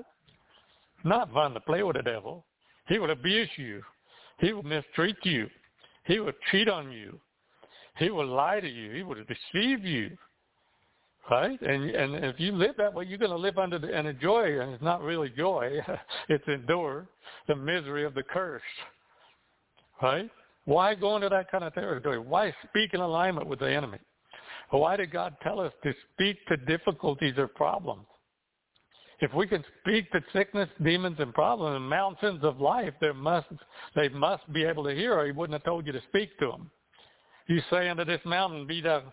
Not fun to play with the devil. He will abuse you. He will mistreat you. He will cheat on you. He will lie to you. He will deceive you. Right? And if you live that way, you're going to live under and enjoy, and it's not really joy, it's endure the misery of the cursed. Right? Why go into that kind of territory? Why speak in alignment with the enemy? Why did God tell us to speak to difficulties or problems? If we can speak to sickness, demons, and problems, and mountains of life, they must be able to hear, or he wouldn't have told you to speak to them. You say unto this mountain, be thou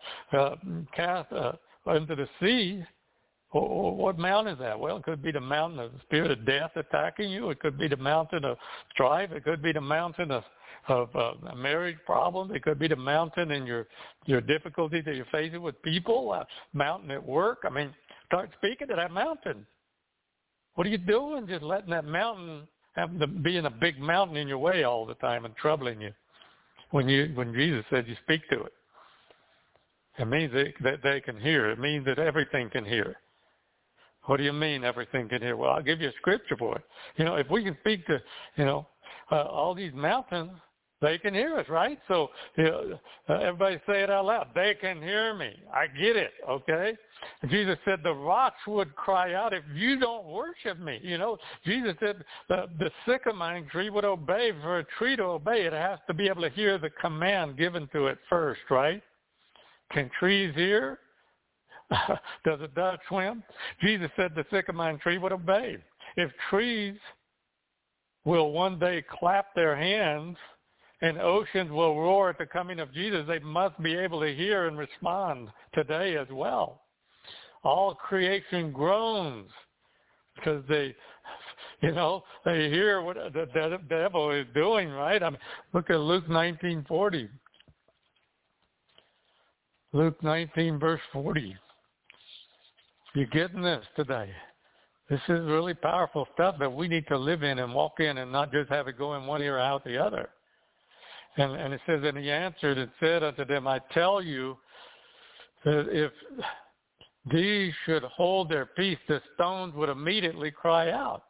cast into the sea. What mountain is that? Well, it could be the mountain of the spirit of death attacking you. It could be the mountain of strife. It could be the mountain of a marriage problem. It could be the mountain in your difficulties that you're facing with people, mountain at work. I mean, start speaking to that mountain. What are you doing just letting that mountain being a big mountain in your way all the time and troubling you? When Jesus said you speak to it. It means that they can hear. It means that everything can hear. What do you mean everything can hear? Well, I'll give you a scripture for it. If we can speak to, all these mountains, they can hear us, right? So everybody say it out loud. They can hear me. I get it, okay? Jesus said the rocks would cry out if you don't worship me. Jesus said the sycamore tree would obey. For a tree to obey, it has to be able to hear the command given to it first, right? Can trees hear? Does a duck swim? Jesus said the sycamore tree would obey. If trees will one day clap their hands and oceans will roar at the coming of Jesus, they must be able to hear and respond today as well. All creation groans because they hear what the devil is doing, right? Look at Luke 19:40. Luke 19, verse 40. You're getting this today. This is really powerful stuff that we need to live in and walk in and not just have it go in one ear out the other. And it says, and he answered and said unto them, I tell you that if these should hold their peace, the stones would immediately cry out.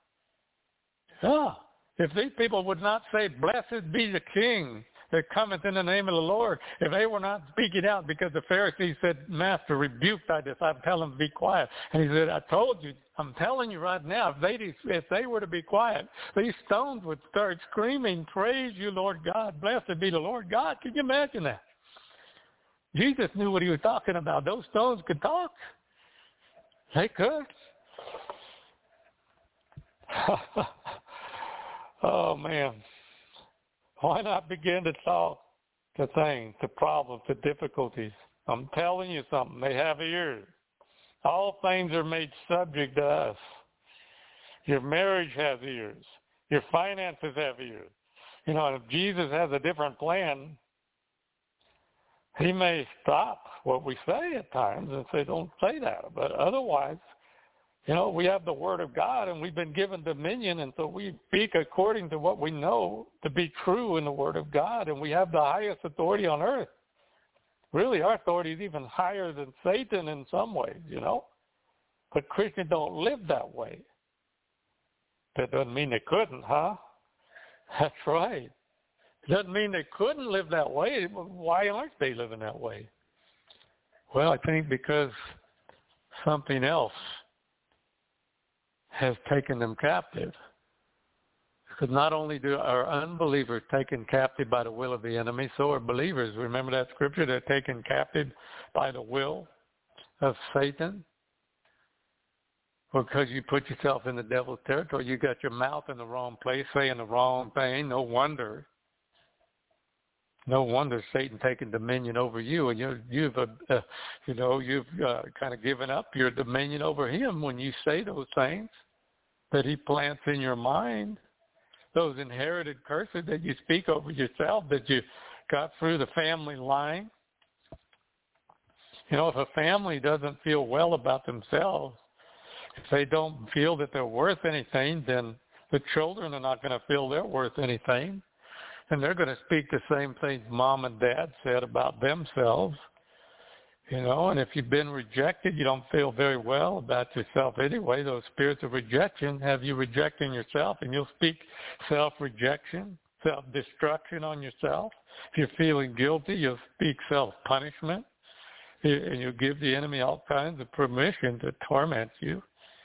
If these people would not say, blessed be the King that cometh in the name of the Lord, if they were not speaking out, because the Pharisees said, Master, rebuke thy disciples, tell them to be quiet. And he said, I told you, I'm telling you right now, if they were to be quiet, these stones would start screaming, praise you, Lord God, blessed be the Lord God. Can you imagine that? Jesus knew what he was talking about. Those stones could talk. They could. Oh, man. Why not begin to talk to things, to problems, to difficulties? I'm telling you something. They have ears. All things are made subject to us. Your marriage has ears. Your finances have ears. You know, if Jesus has a different plan, he may stop what we say at times and say, don't say that. But otherwise, you know, we have the Word of God, and we've been given dominion, and so we speak according to what we know to be true in the Word of God, and we have the highest authority on earth. Really, our authority is even higher than Satan in some ways, you know. But Christians don't live that way. That doesn't mean they couldn't, huh? That's right. It doesn't mean they couldn't live that way. Why aren't they living that way? Well, I think because something else has taken them captive. Because not only are unbelievers taken captive by the will of the enemy, so are believers. Remember that scripture? They're taken captive by the will of Satan. Because you put yourself in the devil's territory, you got your mouth in the wrong place, saying the wrong thing. No wonder Satan taking dominion over you, and you've kind of given up your dominion over him when you say those things that he plants in your mind, those inherited curses that you speak over yourself that you got through the family line. You know, if a family doesn't feel well about themselves, if they don't feel that they're worth anything, then the children are not going to feel they're worth anything. And they're going to speak the same things mom and dad said about themselves. You know, and if you've been rejected, you don't feel very well about yourself anyway. Those spirits of rejection have you rejecting yourself, and you'll speak self-rejection, self-destruction on yourself. If you're feeling guilty, you'll speak self-punishment, and you'll give the enemy all kinds of permission to torment you.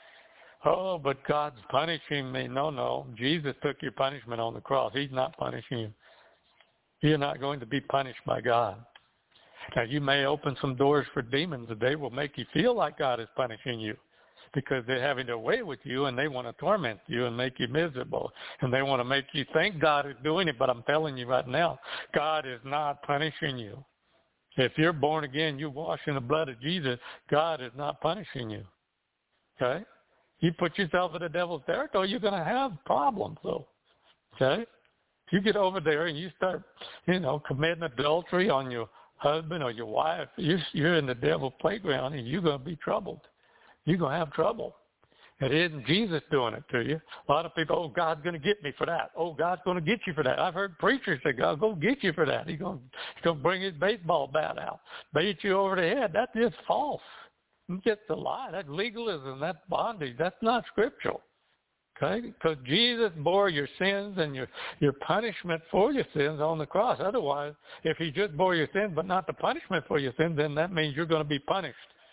Oh, but God's punishing me. No. Jesus took your punishment on the cross. He's not punishing you. You're not going to be punished by God. Now, you may open some doors for demons that they will make you feel like God is punishing you because they're having their way with you, and they want to torment you and make you miserable. And they want to make you think God is doing it, but I'm telling you right now, God is not punishing you. If you're born again, you're washed in the blood of Jesus, God is not punishing you. Okay? You put yourself in the devil's territory, you're going to have problems, though. Okay? If you get over there and you start, committing adultery on your husband or your wife, you're in the devil's playground, and you're going to be troubled. You're going to have trouble. It isn't Jesus doing it to you. A lot of people, oh, God's going to get me for that. Oh, God's going to get you for that. I've heard preachers say, God's going to get you for that. He's going to bring his baseball bat out, beat you over the head. That's just false. It's a lie. That's legalism. That's bondage. That's not scriptural. Okay? Because Jesus bore your sins and your punishment for your sins on the cross. Otherwise, if he just bore your sins but not the punishment for your sins, then that means you're going to be punished.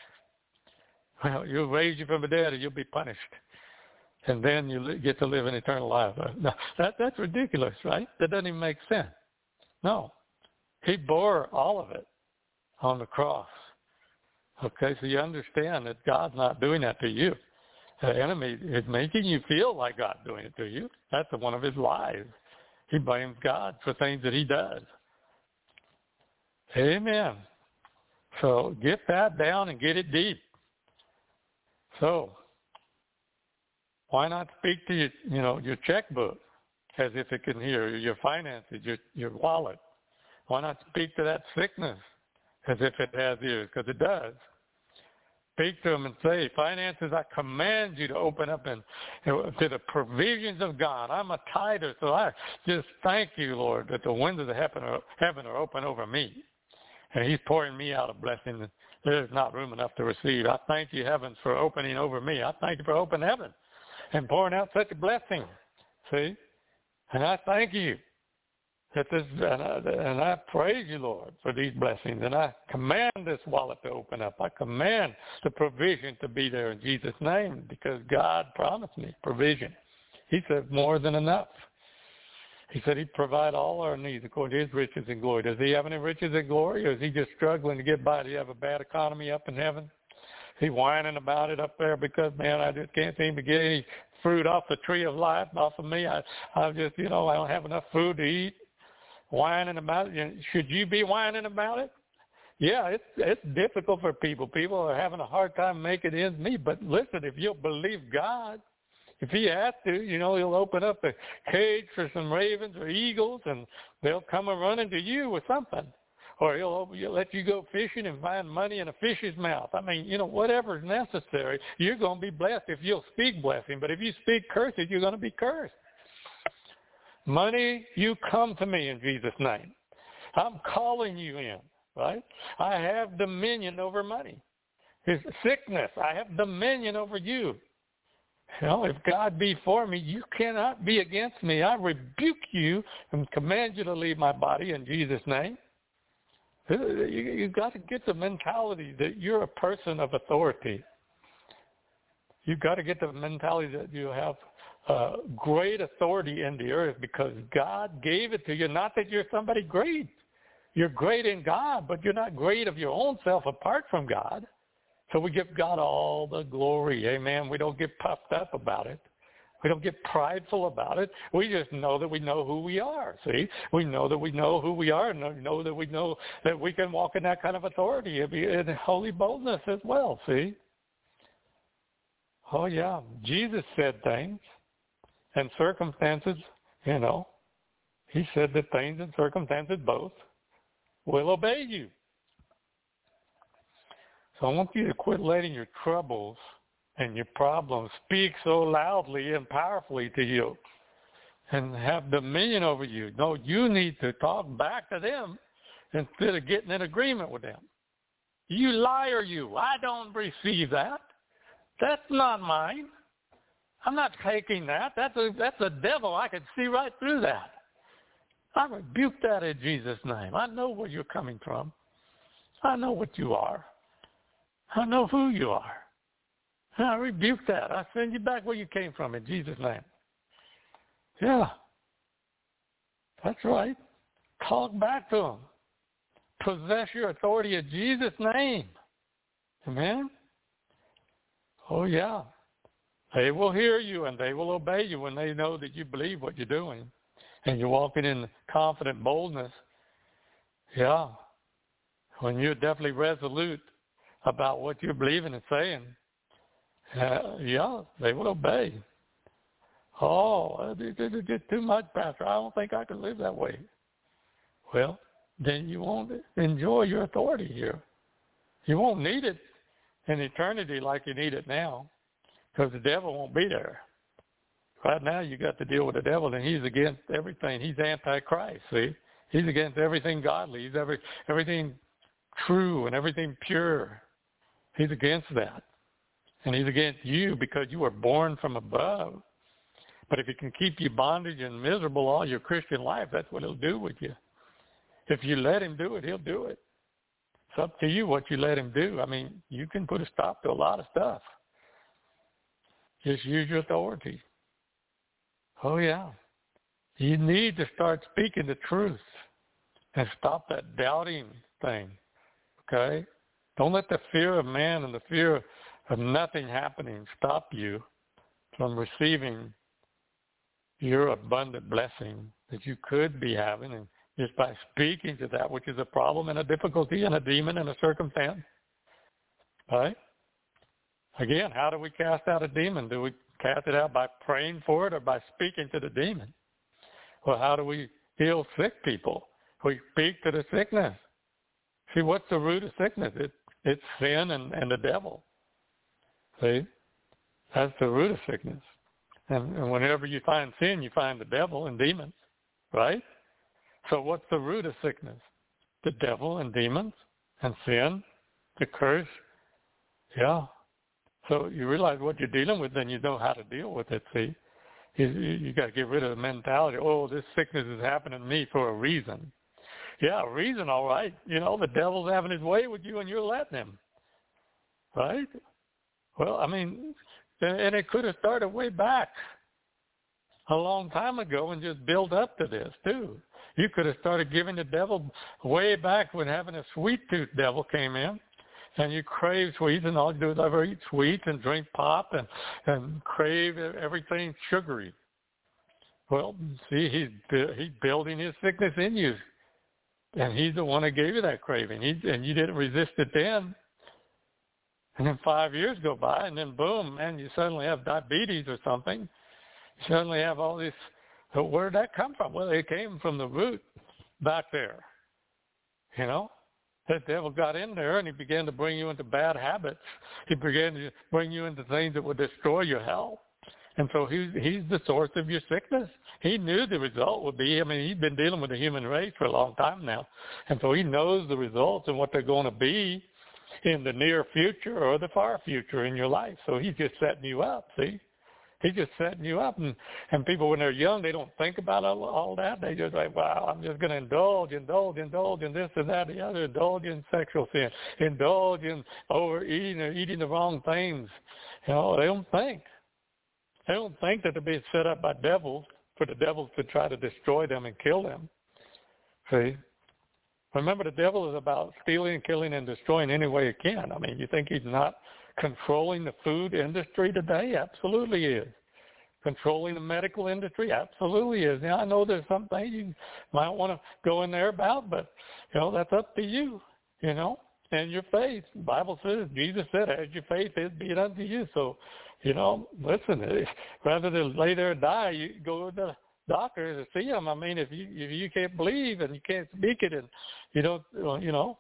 Well, you'll raise you from the dead and you'll be punished. And then you get to live an eternal life. No, that's ridiculous, right? That doesn't even make sense. No. He bore all of it on the cross. Okay, so you understand that God's not doing that to you. The enemy is making you feel like God's doing it to you. That's one of his lies. He blames God for things that he does. Amen. So get that down and get it deep. So why not speak to your checkbook as if it can hear, your finances, your wallet? Why not speak to that sickness as if it has ears? Because it does. Speak to them and say, finances, I command you to open up to the provisions of God. I'm a tither, so I just thank you, Lord, that the windows of heaven are open over me. And he's pouring me out a blessing that there's not room enough to receive. I thank you, heavens, for opening over me. I thank you for open heaven and pouring out such a blessing. See? And I thank you. And I praise you, Lord, for these blessings. And I command this wallet to open up. I command the provision to be there in Jesus' name, because God promised me provision. He said more than enough. He said he'd provide all our needs according to his riches and glory. Does he have any riches and glory, or is he just struggling to get by? Do you have a bad economy up in heaven? Is he whining about it up there because, man, I just can't seem to get any fruit off the tree of life off of me. I just, I don't have enough food to eat. Whining about it. Should you be whining about it? Yeah, it's difficult for people. People are having a hard time making ends meet. But listen, if you'll believe God, If he has to, he'll open up a cage for some ravens or eagles, and they'll come a running to you with something. Or he'll let you go fishing and find money in a fish's mouth. I mean, whatever's necessary, you're going to be blessed if you'll speak blessing. But if you speak curses, you're going to be cursed. Money, you come to me in Jesus' name. I'm calling you in, right? I have dominion over money. His sickness, I have dominion over you. If God be for me, you cannot be against me. I rebuke you and command you to leave my body in Jesus' name. You've got to get the mentality that you're a person of authority. You've got to get the mentality that you have great authority in the earth because God gave it to you. Not that you're somebody great. You're great in God, but you're not great of your own self apart from God. So we give God all the glory. Amen. We don't get puffed up about it. We don't get prideful about it. We just know that we know who we are, see? We know that we know who we are and know that we know that we can walk in that kind of authority in holy boldness as well, see? Oh, yeah. Jesus said things and circumstances, he said that things and circumstances both will obey you. So I want you to quit letting your troubles and your problems speak so loudly and powerfully to you and have dominion over you. No, you need to talk back to them instead of getting in agreement with them. You liar, you. I don't receive that. That's not mine. I'm not taking that. That's a devil. I can see right through that. I rebuke that in Jesus' name. I know where you're coming from. I know what you are. I know who you are. I rebuke that. I send you back where you came from in Jesus' name. Yeah. That's right. Talk back to them. Possess your authority in Jesus' name. Amen? Oh, yeah. They will hear you and they will obey you when they know that you believe what you're doing and you're walking in confident boldness. Yeah. When you're definitely resolute about what you're believing and saying, yeah, they will obey. Oh, it's just too much, Pastor. I don't think I can live that way. Well, then you won't enjoy your authority here. You won't need it in eternity like you need it now because the devil won't be there. Right now you got to deal with the devil, and he's against everything. He's anti-Christ, see? He's against everything godly. He's everything true and everything pure. He's against that. And he's against you because you were born from above. But if he can keep you bondage and miserable all your Christian life, that's what he'll do with you. If you let him do it, he'll do it. It's up to you what you let him do. I mean, you can put a stop to a lot of stuff. Just use your authority. Oh, yeah. You need to start speaking the truth and stop that doubting thing, okay? Don't let the fear of man and the fear of nothing happening stop you from receiving your abundant blessing that you could be having, and just by speaking to that which is a problem and a difficulty and a demon and a circumstance. Right? Again, how do we cast out a demon? Do we cast it out by praying for it or by speaking to the demon? Well, how do we heal sick people? We speak to the sickness. See, what's the root of sickness? It's sin and the devil. See? That's the root of sickness. And whenever you find sin, you find the devil and demons, right? So what's the root of sickness? The devil and demons and sin, the curse. Yeah. So you realize what you're dealing with, then you know how to deal with it, see? You got to get rid of the mentality, oh, this sickness is happening to me for a reason. Yeah, a reason, all right. The devil's having his way with you and you're letting him, right? Well, I mean, and it could have started way back a long time ago and just built up to this, too. You could have started giving the devil way back when having a sweet tooth devil came in, and you crave sweets, and all you do is ever eat sweets and drink pop and crave everything sugary. Well, see, he's building his sickness in you, and he's the one that gave you that craving, and you didn't resist it then. And then 5 years go by, and then boom, man, you suddenly have diabetes or something. You suddenly have all this. So where did that come from? Well, it came from the root back there. You know, the devil got in there and he began to bring you into bad habits. He began to bring you into things that would destroy your health. And so he's the source of your sickness. He knew the result would be. I mean, he's been dealing with the human race for a long time now. And so he knows the results and what they're going to be in the near future or the far future in your life. So he's just setting you up, see? He's just setting you up. And people, when they're young, they don't think about all that. They just like, wow, I'm just going to indulge in this and that, the other, indulge in sexual sin, indulge in overeating or eating the wrong things. You know, they don't think. They don't think that they're being set up by devils for the devils to try to destroy them and kill them. See? Remember, the devil is about stealing, killing, and destroying any way he can. I mean, you think he's not controlling the food industry today? Absolutely is. Controlling the medical industry? Absolutely is. Now, I know there's something you might want to go in there about, but, you know, that's up to you, you know, and your faith. The Bible says, Jesus said, as your faith is, be it unto you. So, you know, listen, rather than lay there and die, you go to the doctor to see him. I mean, if you can't believe and you can't speak it and you don't, you know,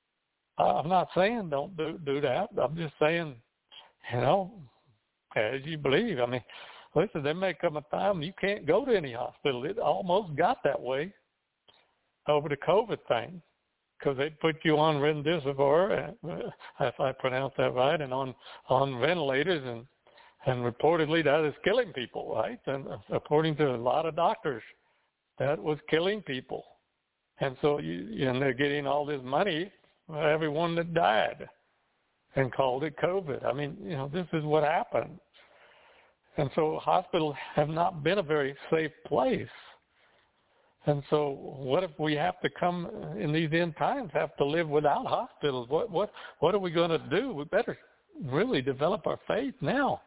I'm not saying don't do that. I'm just saying, you know, as you believe. I mean, listen, there may come a time you can't go to any hospital. It almost got that way over the COVID thing because they put you on remdesivir, if I pronounce that right, and on ventilators and reportedly that is killing people, right? And according to a lot of doctors, that was killing people. And so and they're getting all this money for everyone that died and called it COVID. I mean, you know, this is what happened. And so hospitals have not been a very safe place. And so what if we have to come in these end times, have to live without hospitals? What are we going to do? We better really develop our faith now.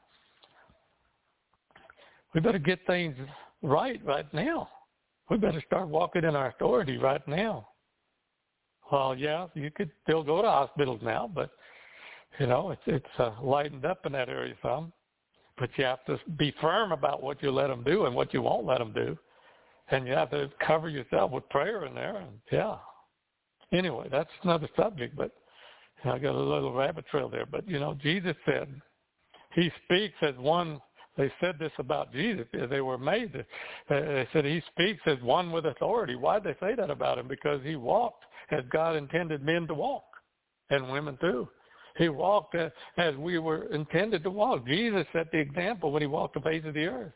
We better get things right now. We better start walking in our authority right now. Well, yeah, you could still go to hospitals now, but, you know, it's lightened up in that area some. But you have to be firm about what you let them do and what you won't let them do. And you have to cover yourself with prayer in there. And, yeah. Anyway, that's another subject, but I got a little rabbit trail there. But, you know, Jesus said, he speaks as one. They said this about Jesus. They were amazed. They said he speaks as one with authority. Why did they say that about him? Because he walked as God intended men to walk, and women too. He walked as we were intended to walk. Jesus set the example when he walked the face of the earth.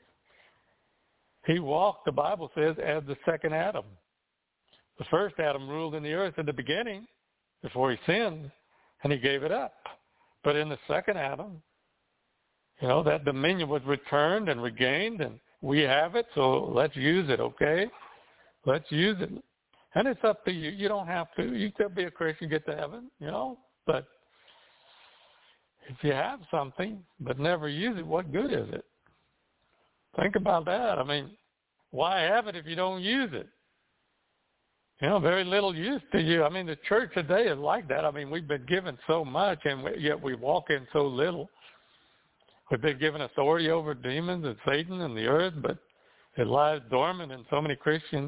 He walked, the Bible says, as the second Adam. The first Adam ruled in the earth in the beginning before he sinned, and he gave it up. But in the second Adam, you know, that dominion was returned and regained, and we have it, so let's use it, okay? Let's use it. And it's up to you. You don't have to. You could be a Christian, get to heaven, you know, but if you have something but never use it, what good is it? Think about that. I mean, why have it if you don't use it? You know, very little use to you. I mean, the church today is like that. I mean, we've been given so much, and yet we walk in so little. We've been given authority over demons and Satan and the earth, but it lies dormant in so many Christians,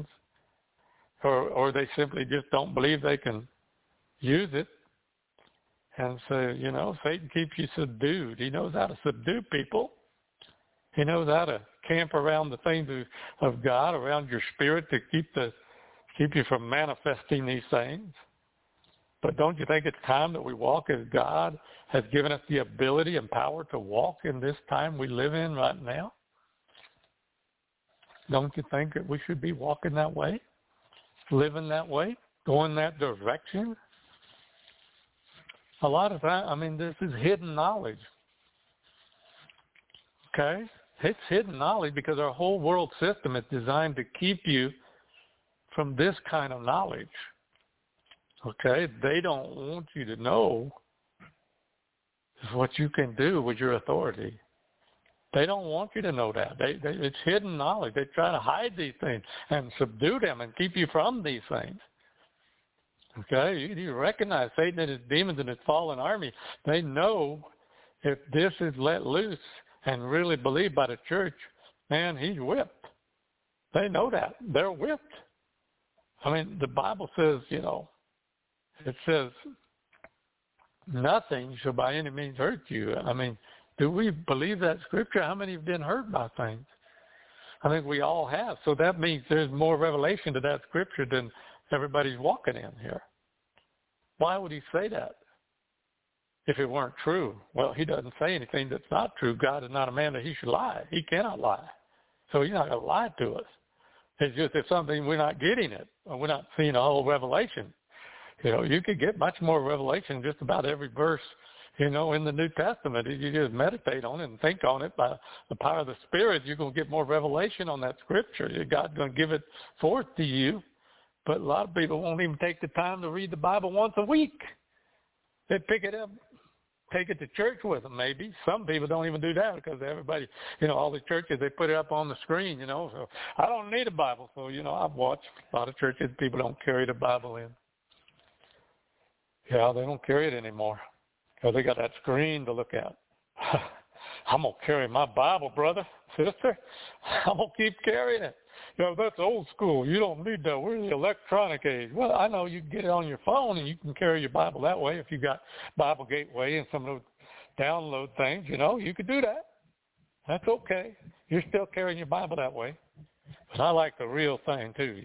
or they simply just don't believe they can use it. And so, you know, Satan keeps you subdued. He knows how to subdue people. He knows how to camp around the things of God, around your spirit to keep you from manifesting these things. But don't you think it's time that we walk as God has given us the ability and power to walk in this time we live in right now? Don't you think that we should be walking that way, living that way, going that direction? A lot of times, I mean, this is hidden knowledge. Okay? It's hidden knowledge because our whole world system is designed to keep you from this kind of knowledge. Okay? They don't want you to know what you can do with your authority. They don't want you to know that. It's hidden knowledge. They try to hide these things and subdue them and keep you from these things. Okay, you recognize Satan and his demons and his fallen army. They know if this is let loose and really believed by the church, man, he's whipped. They know that. They're whipped. I mean, the Bible says, it says, nothing shall by any means hurt you. I mean, do we believe that scripture? How many have been hurt by things? I think we all have. So that means there's more revelation to that scripture than everybody's walking in here. Why would he say that if it weren't true? Well, he doesn't say anything that's not true. God is not a man that he should lie. He cannot lie. So he's not going to lie to us. It's just if something we're not getting it, or we're not seeing a whole revelation. You could get much more revelation just about every verse, in the New Testament. If you just meditate on it and think on it by the power of the Spirit, you're going to get more revelation on that scripture. God's going to give it forth to you. But a lot of people won't even take the time to read the Bible once a week. They pick it up, take it to church with them maybe. Some people don't even do that because everybody, all the churches, they put it up on the screen, So I don't need a Bible. So, I've watched a lot of churches, people don't carry the Bible in. Yeah, they don't carry it anymore because they got that screen to look at. I'm going to carry my Bible, brother, sister. I'm going to keep carrying it. That's old school. You don't need that. We're in the electronic age. Well, I know you can get it on your phone and you can carry your Bible that way. If you got Bible Gateway and some of those download things, you could do that. That's okay. You're still carrying your Bible that way. But I like the real thing too,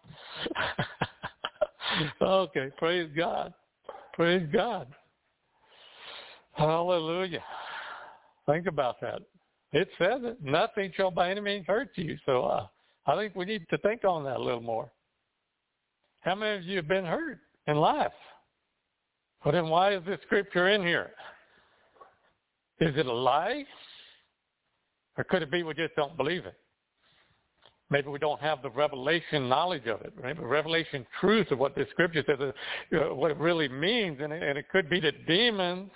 Okay, praise God. Praise God. Hallelujah. Think about that. It says it. Nothing shall by any means hurt you. So I think we need to think on that a little more. How many of you have been hurt in life? Well, then why is this scripture in here? Is it a lie? Or could it be we just don't believe it? Maybe we don't have the revelation knowledge of it, right? The revelation truth of what the scripture says, what it really means. And it could be that demons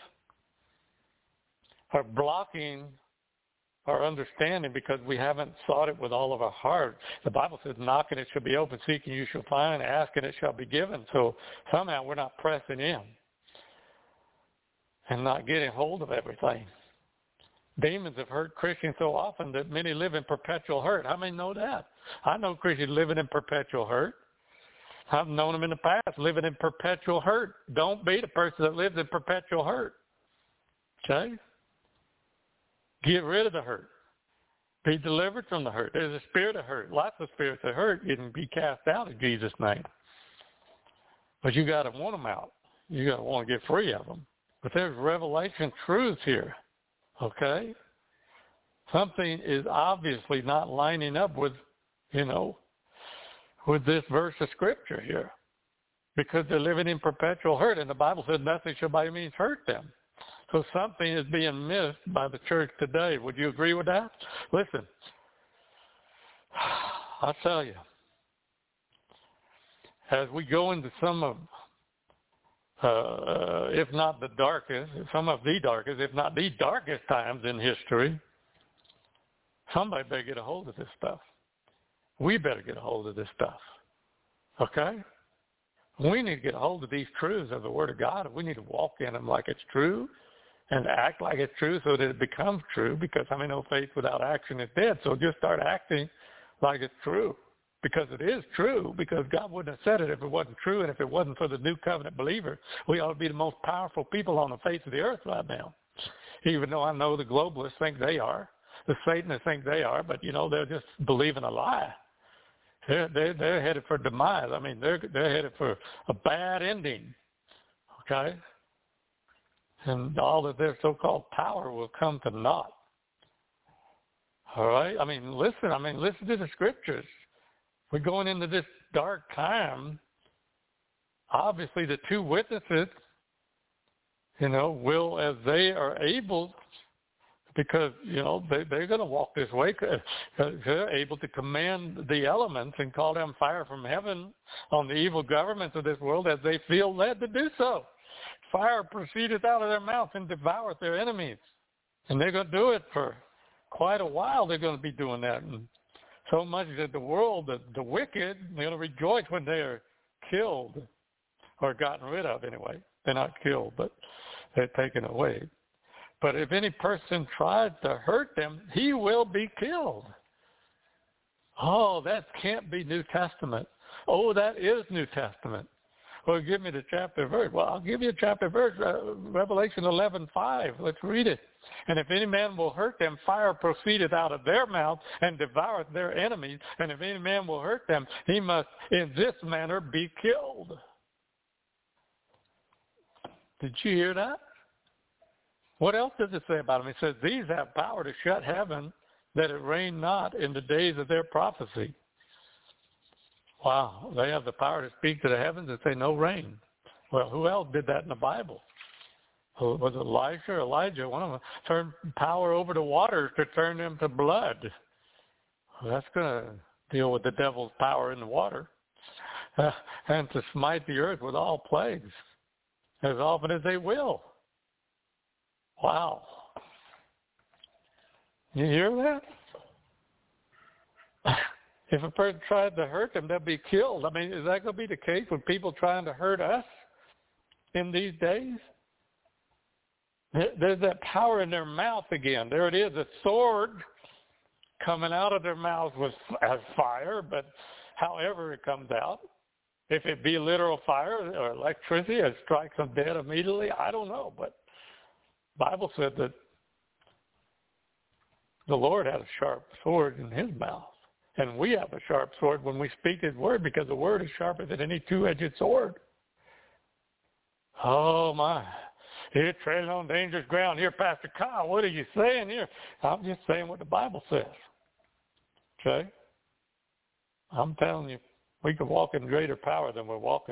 are blocking our understanding because we haven't sought it with all of our heart. The Bible says, knocking it shall be open, seeking you shall find, asking it shall be given. So somehow we're not pressing in and not getting hold of everything. Demons have hurt Christians so often that many live in perpetual hurt. How many know that? I know Christians living in perpetual hurt. I've known them in the past living in perpetual hurt. Don't be the person that lives in perpetual hurt. Okay? Get rid of the hurt. Be delivered from the hurt. There's a spirit of hurt. Lots of spirits of hurt can be cast out in Jesus' name. But you got to want them out. You got to want to get free of them. But there's revelation truths here. Okay? Something is obviously not lining up with, with this verse of Scripture here. Because they're living in perpetual hurt. And the Bible says nothing shall by any means hurt them. So something is being missed by the church today. Would you agree with that? Listen, I'll tell you, as we go into some of, if not the darkest, some of the darkest, if not the darkest times in history, somebody better get a hold of this stuff. We better get a hold of this stuff. Okay? We need to get a hold of these truths of the Word of God. We need to walk in them like it's true and act like it's true so that it becomes true, because no faith without action is dead. So just start acting like it's true, because it is true, because God wouldn't have said it if it wasn't true, and if it wasn't for the new covenant believer, we ought to be the most powerful people on the face of the earth right now. Even though I know the globalists think they are, the Satanists think they are, but they're just believing a lie. They're headed for demise. They're headed for a bad ending. Okay? And all of their so-called power will come to naught. All right? Listen to the scriptures. We're going into this dark time. Obviously, the two witnesses, will, as they are able, because, they're going to walk this way. They're able to command the elements and call down fire from heaven on the evil governments of this world as they feel led to do so. Fire proceedeth out of their mouth and devoureth their enemies. And they're going to do it for quite a while. They're going to be doing that. And so much that the world, the wicked, they're going to rejoice when they are killed. or gotten rid of anyway. They're not killed, but they're taken away. But if any person tries to hurt them, he will be killed. Oh, that can't be New Testament. Oh, that is New Testament. Well, give me the chapter verse. Well, I'll give you a chapter verse, Revelation 11:5. Let's read it. And if any man will hurt them, fire proceedeth out of their mouth and devoureth their enemies. And if any man will hurt them, he must in this manner be killed. Did you hear that? What else does it say about them? It says, these have power to shut heaven, that it rain not in the days of their prophecy. Wow, they have the power to speak to the heavens and say no rain. Well, who else did that in the Bible? Was it Elisha or Elijah? One of them turned power over to waters to turn them to blood. Well, that's going to deal with the devil's power in the water. And to smite the earth with all plagues as often as they will. Wow. You hear that? If a person tried to hurt them, they'll be killed. I mean, is that going to be the case with people trying to hurt us in these days? There's that power in their mouth again. There it is, a sword coming out of their mouth as fire, but however it comes out. If it be literal fire or electricity, it strikes them dead immediately. I don't know, but the Bible said that the Lord had a sharp sword in his mouth. And we have a sharp sword when we speak his word, because the word is sharper than any two-edged sword. Oh, my. You're treading on dangerous ground here, Pastor Kyle. What are you saying here? I'm just saying what the Bible says. Okay? I'm telling you, we can walk in greater power than we're walking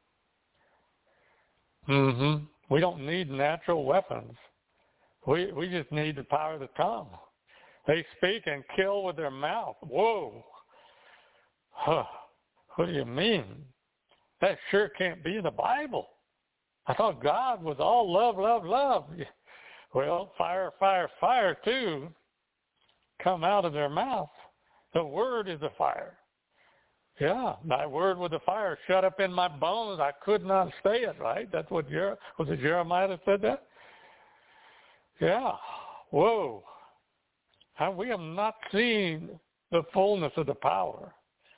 in. We don't need natural weapons. We just need the power of the tongue. They speak and kill with their mouth. Whoa. Huh. What do you mean? That sure can't be in the Bible. I thought God was all love, love, love. Well, fire, fire, fire too come out of their mouth. The word is a fire. Yeah, thy word was a fire shut up in my bones. I could not stay it, right? That's what was it Jeremiah that said that? Yeah. Whoa. We have not seen the fullness of the power.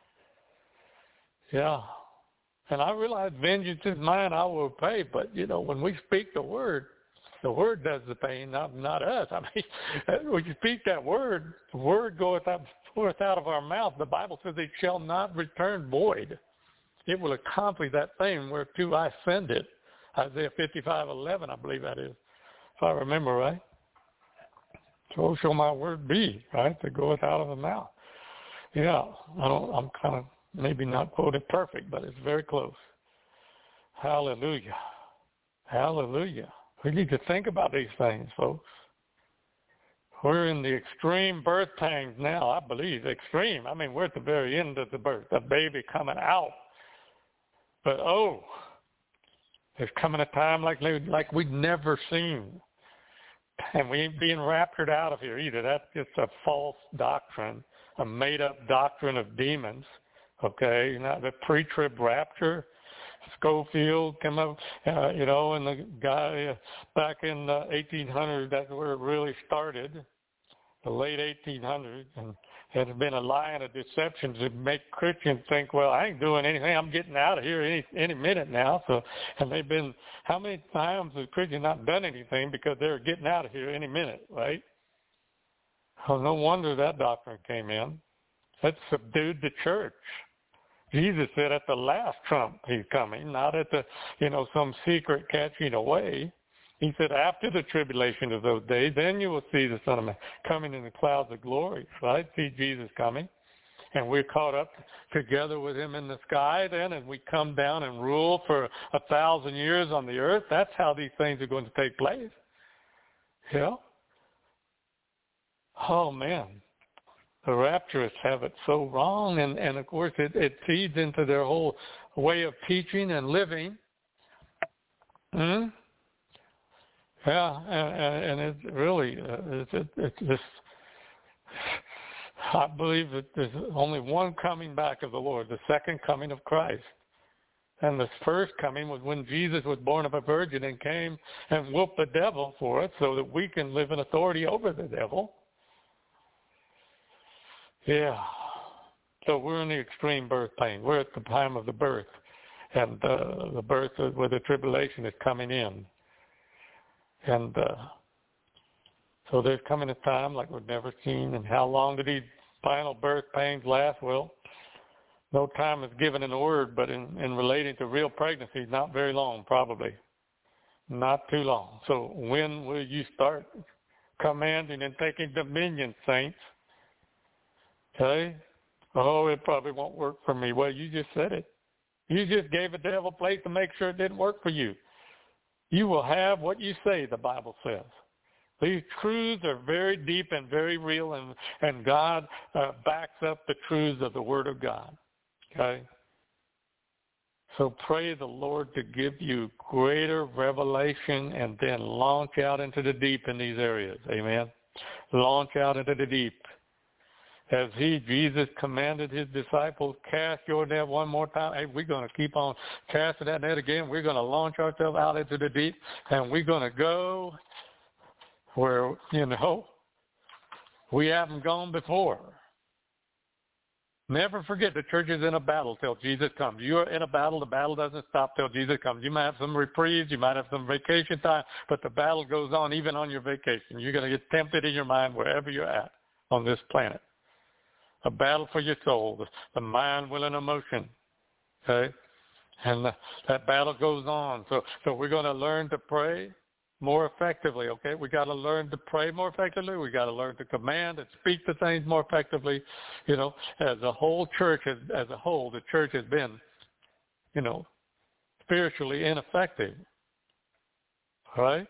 Yeah. And I realize vengeance is mine, I will pay. But, when we speak the word does the paying, not us. I mean, when you speak that word, the word goeth forth out of our mouth. The Bible says it shall not return void. It will accomplish that thing whereto I send it. Isaiah 55:11, I believe that is, if I remember right. So shall my word be, right, that goeth out of the mouth. Yeah, I'm kind of maybe not quoted perfect, but it's very close. Hallelujah. Hallelujah. We need to think about these things, folks. We're in the extreme birth pangs now, I believe. Extreme. I mean, we're at the very end of the birth, the baby coming out. But, there's coming a time like we'd never seen. And we ain't being raptured out of here either. That's just a false doctrine, a made-up doctrine of demons. Okay, the pre-trib rapture. Schofield came up, and the guy back in 1800, that's where it really started, the late 1800s, and it's been a lie and a deception to make Christians think, well, I ain't doing anything. I'm getting out of here any minute now. So, and they've been, how many times have Christians not done anything because they're getting out of here any minute, right? Well, no wonder that doctrine came in. That subdued the church. Jesus said at the last trump he's coming, not at the, some secret catching away. He said after the tribulation of those days, then you will see the Son of Man coming in the clouds of glory, right? See Jesus coming. And we're caught up together with him in the sky then, and we come down and rule for 1,000 years on the earth. That's how these things are going to take place. Yeah. Oh, man. The rapturists have it so wrong, and of course it feeds into their whole way of teaching and living. Yeah, and it's really, it's just, I believe that there's only one coming back of the Lord, the second coming of Christ. And the first coming was when Jesus was born of a virgin and came and whooped the devil for us so that we can live in authority over the devil. Yeah. So we're in the extreme birth pain. We're at the time of the birth. And the birth where the tribulation is coming in. And so there's coming a time like we've never seen. And how long do these final birth pains last? Well, no time is given in the word, but in relating to real pregnancy, not very long, probably. Not too long. So when will you start commanding and taking dominion, saints? Okay? Oh, it probably won't work for me. Well, you just said it. You just gave the devil a place to make sure it didn't work for you. You will have what you say, the Bible says. These truths are very deep and very real, and God backs up the truths of the Word of God. Okay? So pray the Lord to give you greater revelation and then launch out into the deep in these areas. Amen? Launch out into the deep. As Jesus commanded his disciples, cast your net one more time. Hey, we're going to keep on casting that net again. We're going to launch ourselves out into the deep, and we're going to go where, we haven't gone before. Never forget the church is in a battle till Jesus comes. You are in a battle. The battle doesn't stop till Jesus comes. You might have some reprieves. You might have some vacation time, but the battle goes on even on your vacation. You're going to get tempted in your mind wherever you're at on this planet. A battle for your soul, the mind, will, and emotion. Okay? And that battle goes on. So we're going to learn to pray more effectively, okay? We got to learn to pray more effectively. We got to learn to command and speak to things more effectively. As a whole church, as a whole, the church has been, spiritually ineffective. All right?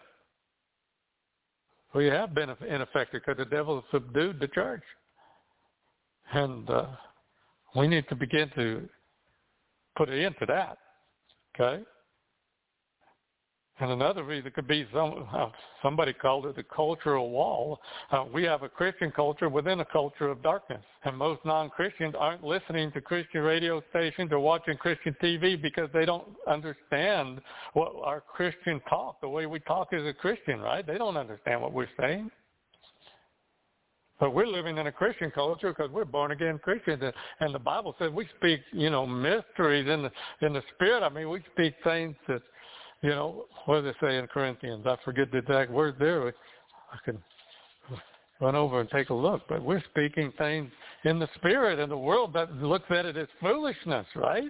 We have been ineffective because the devil has subdued the church. And we need to begin to put an end to that, okay? And another reason could be somebody called it the cultural wall. We have a Christian culture within a culture of darkness. And most non-Christians aren't listening to Christian radio stations or watching Christian TV because they don't understand what our Christian talk, the way we talk as a Christian, right? They don't understand what we're saying. But we're living in a Christian culture because we're born-again Christians. And the Bible says we speak, mysteries in the Spirit. I mean, we speak things that, what does it say in Corinthians? I forget the exact word there. I can run over and take a look. But we're speaking things in the Spirit, and the world that looks at it as foolishness, right?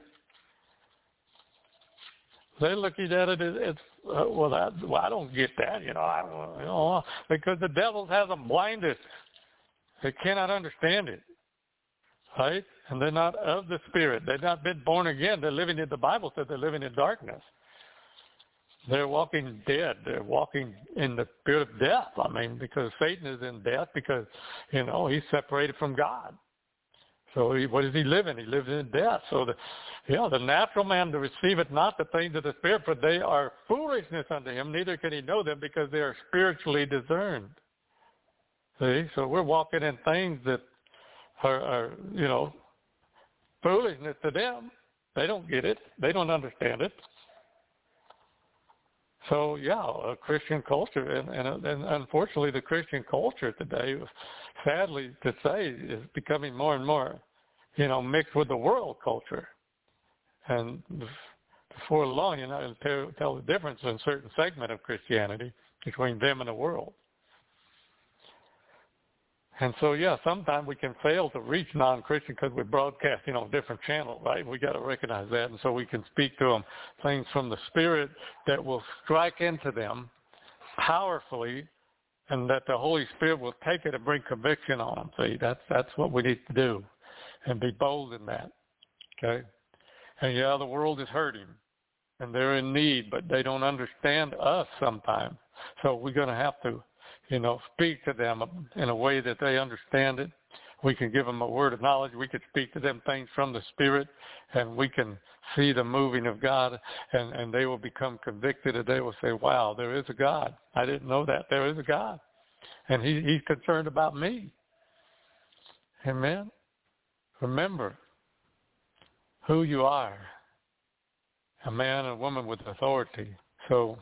They're looking at it as, I don't get that, because the devil has them blinded. They cannot understand it, right? And they're not of the Spirit. They've not been born again. They're living in, the Bible says they're living in darkness. They're walking dead. They're walking in the spirit of death. I mean, because Satan is in death because, he's separated from God. So what does he live in? He lives in death. So the natural man to receiveth not the things of the Spirit, for they are foolishness unto him, neither can he know them because they are spiritually discerned. See, so we're walking in things that are foolishness to them. They don't get it. They don't understand it. So, a Christian culture, and unfortunately the Christian culture today, sadly to say, is becoming more and more, mixed with the world culture. And before long, you'll tell the difference in a certain segment of Christianity between them and the world. And so, sometimes we can fail to reach non-Christian because we're broadcasting on different channels, right? We got to recognize that. And so we can speak to them things from the Spirit that will strike into them powerfully, and that the Holy Spirit will take it and bring conviction on them. See, that's what we need to do, and be bold in that, okay? And the world is hurting, and they're in need, but they don't understand us sometimes. So we're going to have to speak to them in a way that they understand it. We can give them a word of knowledge. We can speak to them things from the Spirit, and we can see the moving of God, and they will become convicted, and they will say, wow, there is a God. I didn't know that. There is a God, and he's concerned about me. Amen? Remember who you are. a man and a woman with authority. So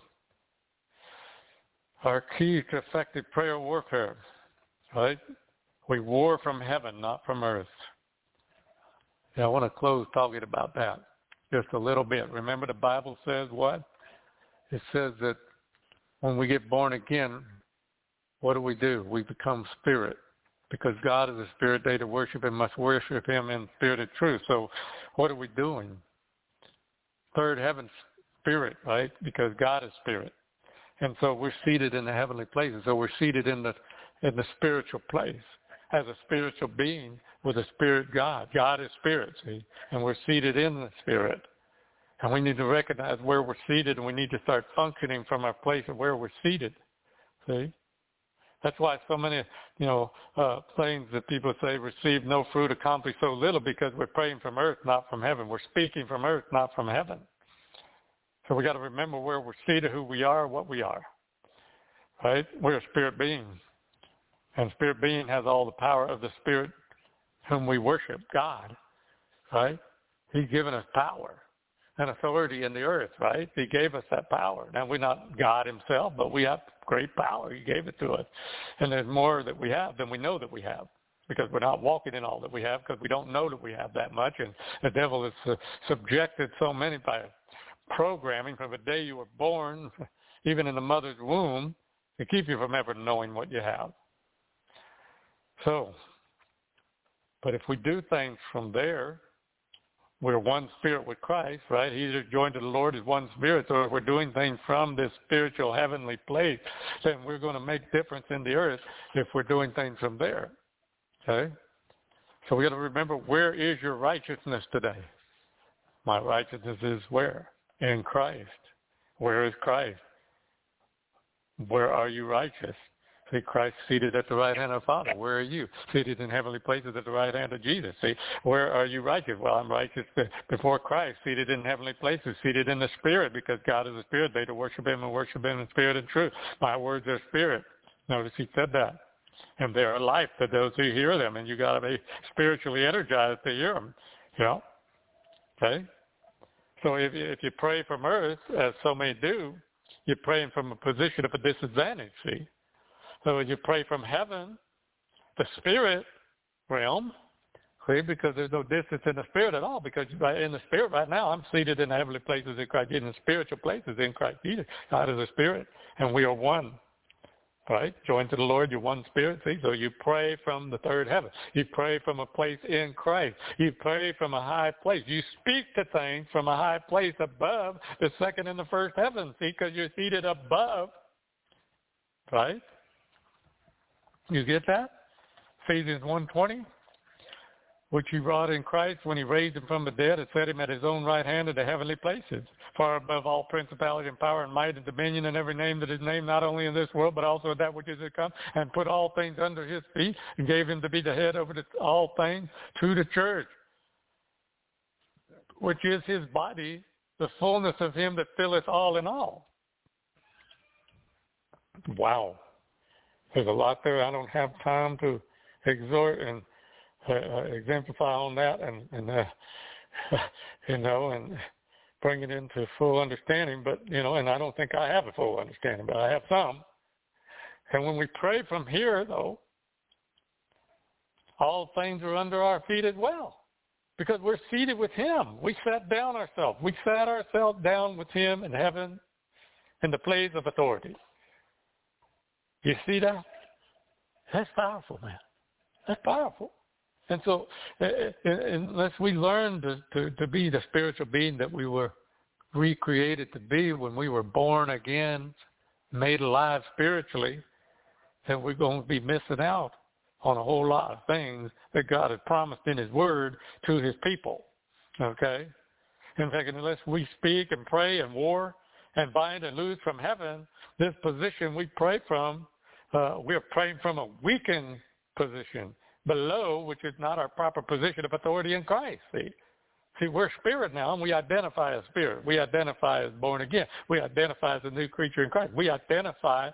our key to effective prayer warfare, right? We war from heaven, not from earth. And I want to close talking about that just a little bit. Remember the Bible says what? It says that when we get born again, what do? We become spirit. Because God is a spirit, they that worship him must worship him in spirit and truth. So what are we doing? Third heaven spirit, right? Because God is spirit. And so we're seated in the heavenly places. So we're seated in the spiritual place as a spiritual being with a spirit God. God is spirit, see? And we're seated in the spirit. And we need to recognize where we're seated, and we need to start functioning from our place of where we're seated, see? That's why so many, things that people say receive no fruit, accomplish so little, because we're praying from earth, not from heaven. We're speaking from earth, not from heaven. So we got to remember where we're seated, who we are, what we are, right? We're a spirit being, and spirit being has all the power of the spirit whom we worship, God, right? He's given us power and authority in the earth, right? He gave us that power. Now, we're not God himself, but we have great power. He gave it to us. And there's more that we have than we know that we have, because we're not walking in all that we have, because we don't know that we have that much. And the devil has subjected so many by programming from the day you were born, even in the mother's womb, to keep you from ever knowing what you have. So, but if we do things from there, we're one spirit with Christ, right? He that joined to the Lord is one spirit. So if we're doing things from this spiritual heavenly place, then we're going to make difference in the earth if we're doing things from there. Okay? So we got to remember, where is your righteousness today? My righteousness is where? In Christ. Where is Christ? Where are you righteous? See, Christ seated at the right hand of the Father. Where are you? Seated in heavenly places at the right hand of Jesus. See, where are you righteous? Well, I'm righteous before Christ, seated in heavenly places, seated in the Spirit, because God is a Spirit. They to worship him and worship him in spirit and truth. My words are spirit. Notice he said that. And they are life to those who hear them. And you got to be spiritually energized to hear them. Okay? So if you pray from earth, as so many do, you're praying from a position of a disadvantage, see? So when you pray from heaven, the spirit realm, see, because there's no distance in the spirit at all, because in the spirit right now, I'm seated in the heavenly places in Christ, in the spiritual places in Christ Jesus. God is a spirit, and we are one, right? Joined to the Lord, you're one spirit, see? So you pray from the third heaven. You pray from a place in Christ. You pray from a high place. You speak to things from a high place above the second and the first heaven, see, because you're seated above, right? You get that? Ephesians 1:20, which he wrought in Christ when he raised him from the dead and set him at his own right hand in the heavenly places, far above all principality and power and might and dominion and every name that is named, not only in this world, but also in that which is to come, and put all things under his feet, and gave him to be the head over all things to the church, which is his body, the fullness of him that filleth all in all. Wow. There's a lot there. I don't have time to exhort and exemplify on that and bring it into full understanding. But, and I don't think I have a full understanding, but I have some. And when we pray from here, though, all things are under our feet as well, because we're seated with him. We sat down ourselves. We sat ourselves down with him in heaven in the place of authority. You see that? That's powerful, man. That's powerful. And so unless we learn to be the spiritual being that we were recreated to be when we were born again, made alive spiritually, then we're going to be missing out on a whole lot of things that God has promised in his word to his people. Okay? In fact, unless we speak and pray and war and bind and loose from heaven, this position we pray from, we're praying from a weakened position below, which is not our proper position of authority in Christ, see? See, we're spirit now, and we identify as spirit. We identify as born again. We identify as a new creature in Christ. We identify,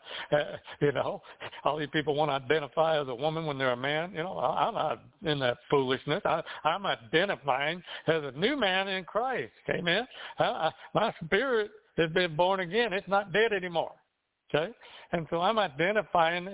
all these people want to identify as a woman when they're a man. I'm not in that foolishness. I'm identifying as a new man in Christ. Amen. My spirit has been born again. It's not dead anymore. Okay? And so I'm identifying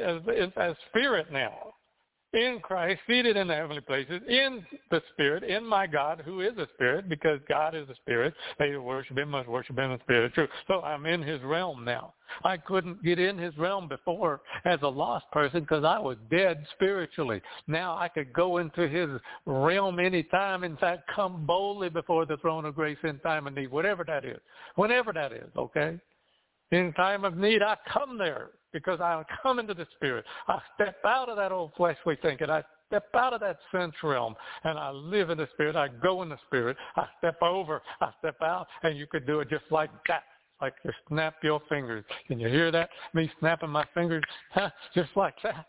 as spirit now. In Christ, seated in the heavenly places, in the Spirit, in my God, who is a Spirit, because God is a Spirit. They who worship Him must worship Him in Spirit and truth. So I'm in His realm now. I couldn't get in His realm before as a lost person because I was dead spiritually. Now I could go into His realm anytime. In fact, come boldly before the throne of grace in time of need, whatever that is, whenever that is, okay? In time of need, I come there because I come into the Spirit. I step out of that old fleshly thinking. I step out of that sense realm, and I live in the Spirit. I go in the Spirit. I step over. I step out, and you could do it just like that, like you snap your fingers. Can you hear that? Me snapping my fingers, just like that.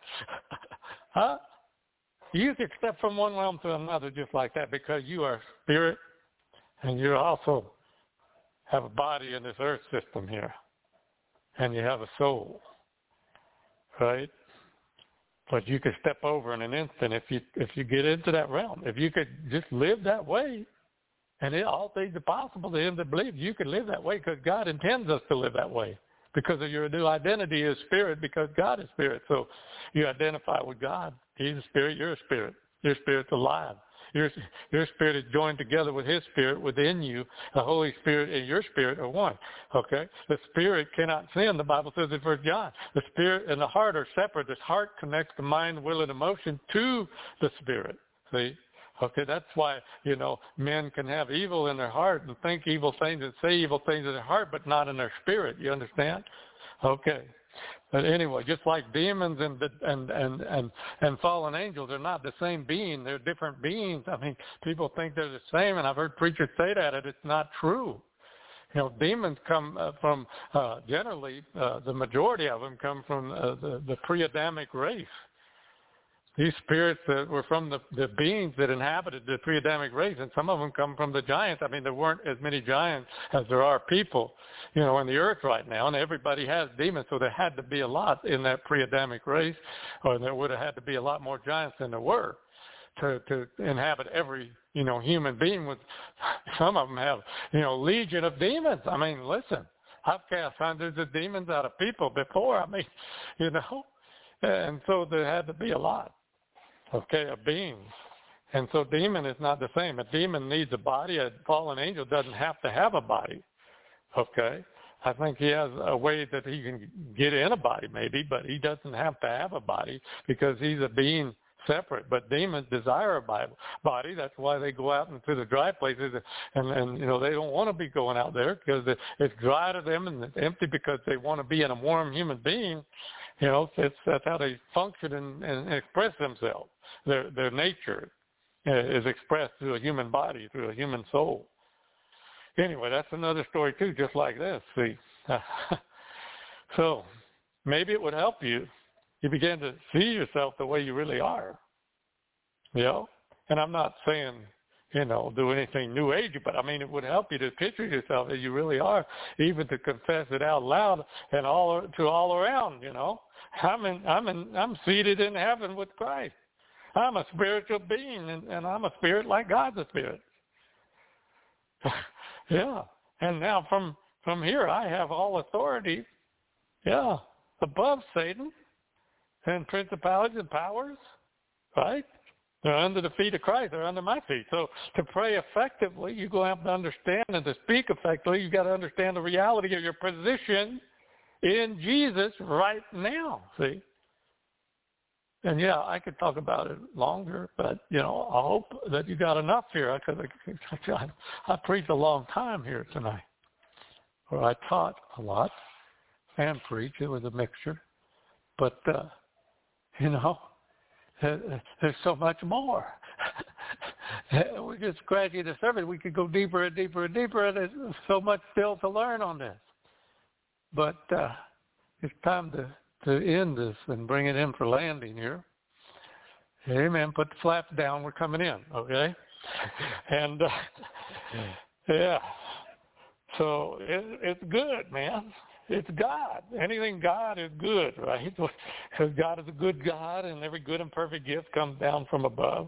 Huh? You could step from one realm to another just like that because you are Spirit, and you also have a body in this earth system here. And you have a soul, right? But you could step over in an instant if you get into that realm. If you could just live that way, and all things are possible to him that believes, you could live that way because God intends us to live that way because of your new identity as spirit because God is spirit. So you identify with God. He's a spirit. You're a spirit. Your spirit's alive. Your spirit is joined together with His Spirit within you. The Holy Spirit and your spirit are one. Okay? The spirit cannot sin. The Bible says in 1 John. The spirit and the heart are separate. The heart connects the mind, will, and emotion to the spirit. See? Okay, that's why, men can have evil in their heart and think evil things and say evil things in their heart, but not in their spirit. You understand? Okay. But anyway, just like demons and fallen angels are not the same being. They're different beings. I mean, people think they're the same, and I've heard preachers say that, and it's not true. Demons come from, generally, the majority of them come from the pre-Adamic race. These spirits that were from the beings that inhabited the pre-Adamic race, and some of them come from the giants. I mean, there weren't as many giants as there are people, in the earth right now, and everybody has demons, so there had to be a lot in that pre-Adamic race, or there would have had to be a lot more giants than there were to inhabit every, human being. With some of them have, legion of demons. I mean, listen, I've cast hundreds of demons out of people before. I mean, and so there had to be a lot. Okay, of beings. And so demon is not the same. A demon needs a body. A fallen angel doesn't have to have a body. Okay? I think he has a way that he can get in a body maybe, but he doesn't have to have a body because he's a being separate. But demons desire a body. That's why they go out into the dry places and they don't want to be going out there because it's dry to them and it's empty because they want to be in a warm human being. That's how they function and express themselves. Their nature is expressed through a human body, through a human soul. Anyway, that's another story too, just like this. See, so maybe it would help you. You begin to see yourself the way you really are. And I'm not saying do anything new age, but I mean it would help you to picture yourself as you really are, even to confess it out loud and all around. I'm seated in heaven with Christ. I'm a spiritual being, and I'm a spirit like God's a spirit. Yeah. And now from here, I have all authority, above Satan and principalities and powers, right? They're under the feet of Christ. They're under my feet. So to pray effectively, you're going to have to understand, and to speak effectively, you've got to understand the reality of your position in Jesus right now, see? And I could talk about it longer, but, I hope that you got enough here. I preached a long time here tonight, or I taught a lot and preached. It was a mixture. But, there's so much more. We're just scratching the surface. We could go deeper and deeper and deeper, and there's so much still to learn on this. But it's time to end this and bring it in for landing here. Amen. Put the flaps down. We're coming in, okay? And, yeah. So it's good, man. It's God. Anything God is good, right? Because God is a good God, and every good and perfect gift comes down from above.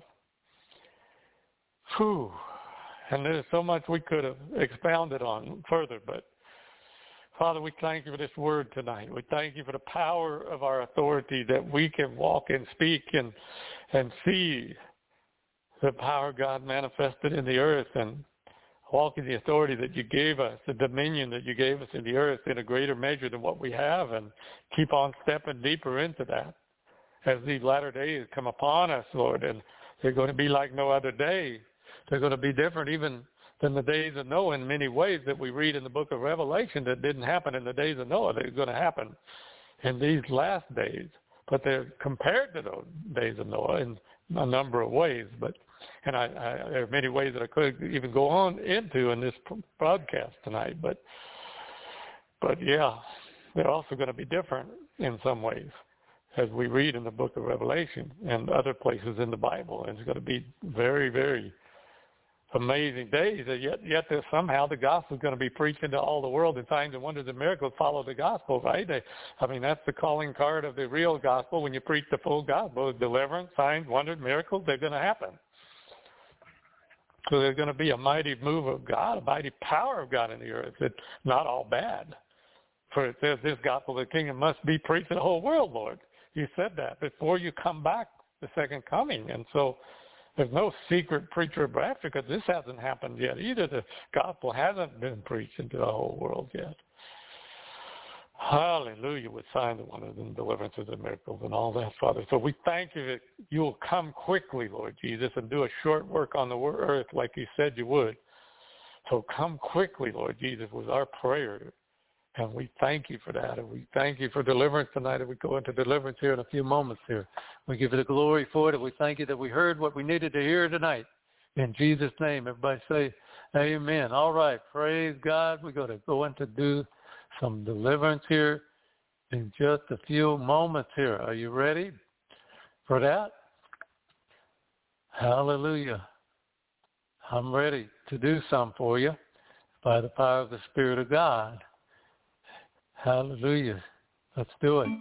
Whew. And there's so much we could have expounded on further, but Father, we thank you for this word tonight. We thank you for the power of our authority that we can walk and speak and see the power of God manifested in the earth and walk in the authority that you gave us, the dominion that you gave us in the earth in a greater measure than what we have, and keep on stepping deeper into that as these latter days come upon us, Lord. And they're going to be like no other day. They're going to be different even than the days of Noah in many ways that we read in the book of Revelation that didn't happen in the days of Noah. They're going to happen in these last days. But they're compared to those days of Noah in a number of ways. And there are many ways that I could even go on into in this broadcast tonight. But yeah, they're also going to be different in some ways, as we read in the book of Revelation and other places in the Bible. And it's going to be very, very amazing days. Yet somehow the gospel is going to be preached into all the world, and signs and wonders and miracles follow the gospel, right? That's the calling card of the real gospel. When you preach the full gospel, deliverance, signs, wonders, miracles, they're going to happen. So there's going to be a mighty move of God, a mighty power of God in the earth. It's not all bad. For it says this gospel of the kingdom must be preached to the whole world, Lord. You said that before you come back, the second coming. And so there's no secret preacher of rapture, because this hasn't happened yet either. The gospel hasn't been preached into the whole world yet. Hallelujah, with signs and wonders and deliverances and miracles and all that, Father. So we thank you that you will come quickly, Lord Jesus, and do a short work on the earth like you said you would. So come quickly, Lord Jesus, was our prayer. And we thank you for that. And we thank you for deliverance tonight. And we go into deliverance here in a few moments here. We give you the glory for it. And we thank you that we heard what we needed to hear tonight. In Jesus' name, everybody say amen. All right. Praise God. We're going to go into do some deliverance here in just a few moments here. Are you ready for that? Hallelujah. I'm ready to do some for you by the power of the Spirit of God. Hallelujah. Let's do it.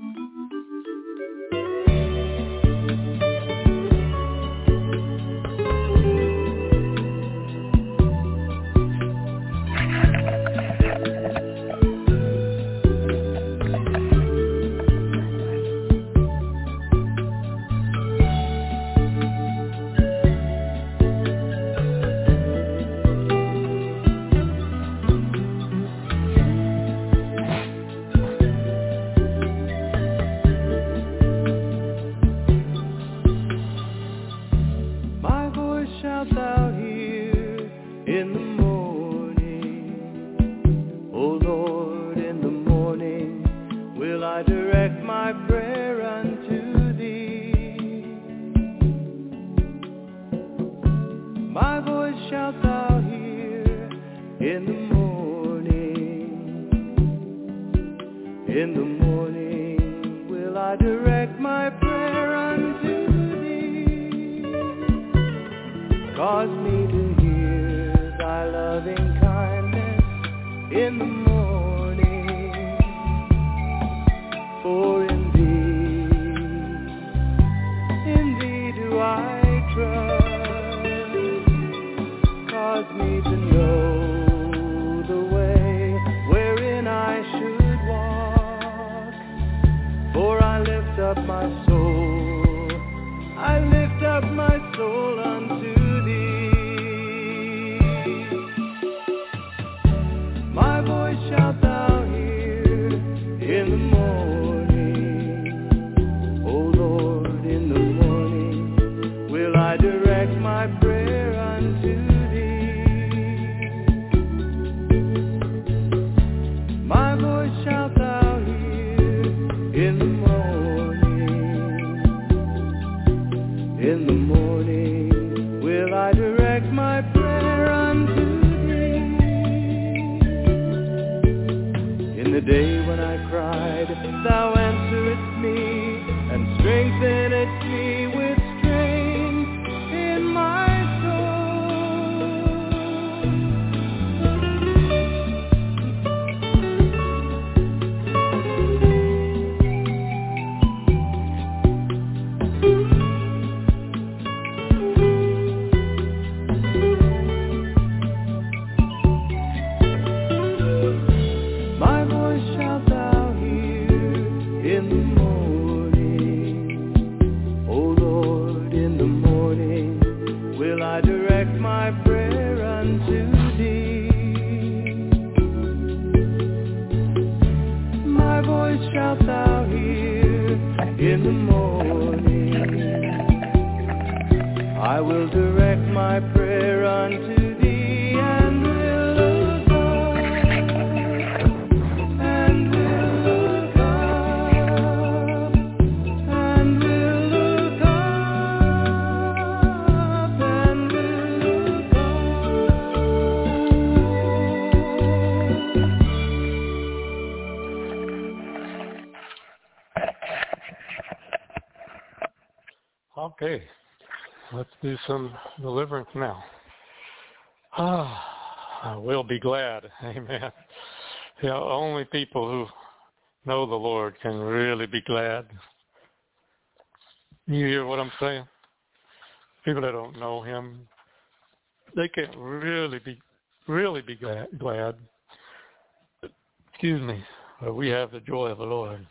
Strengthened me with strength in my soul. in the morning. I will direct my prayer unto thee, and will look up, and will look up, and will look up, and will look Okay, let's do some deliverance now. I will be glad. Amen. Only people who know the Lord can really be glad. You hear what I'm saying? People that don't know him, they can't really be glad. Excuse me. But we have the joy of the Lord.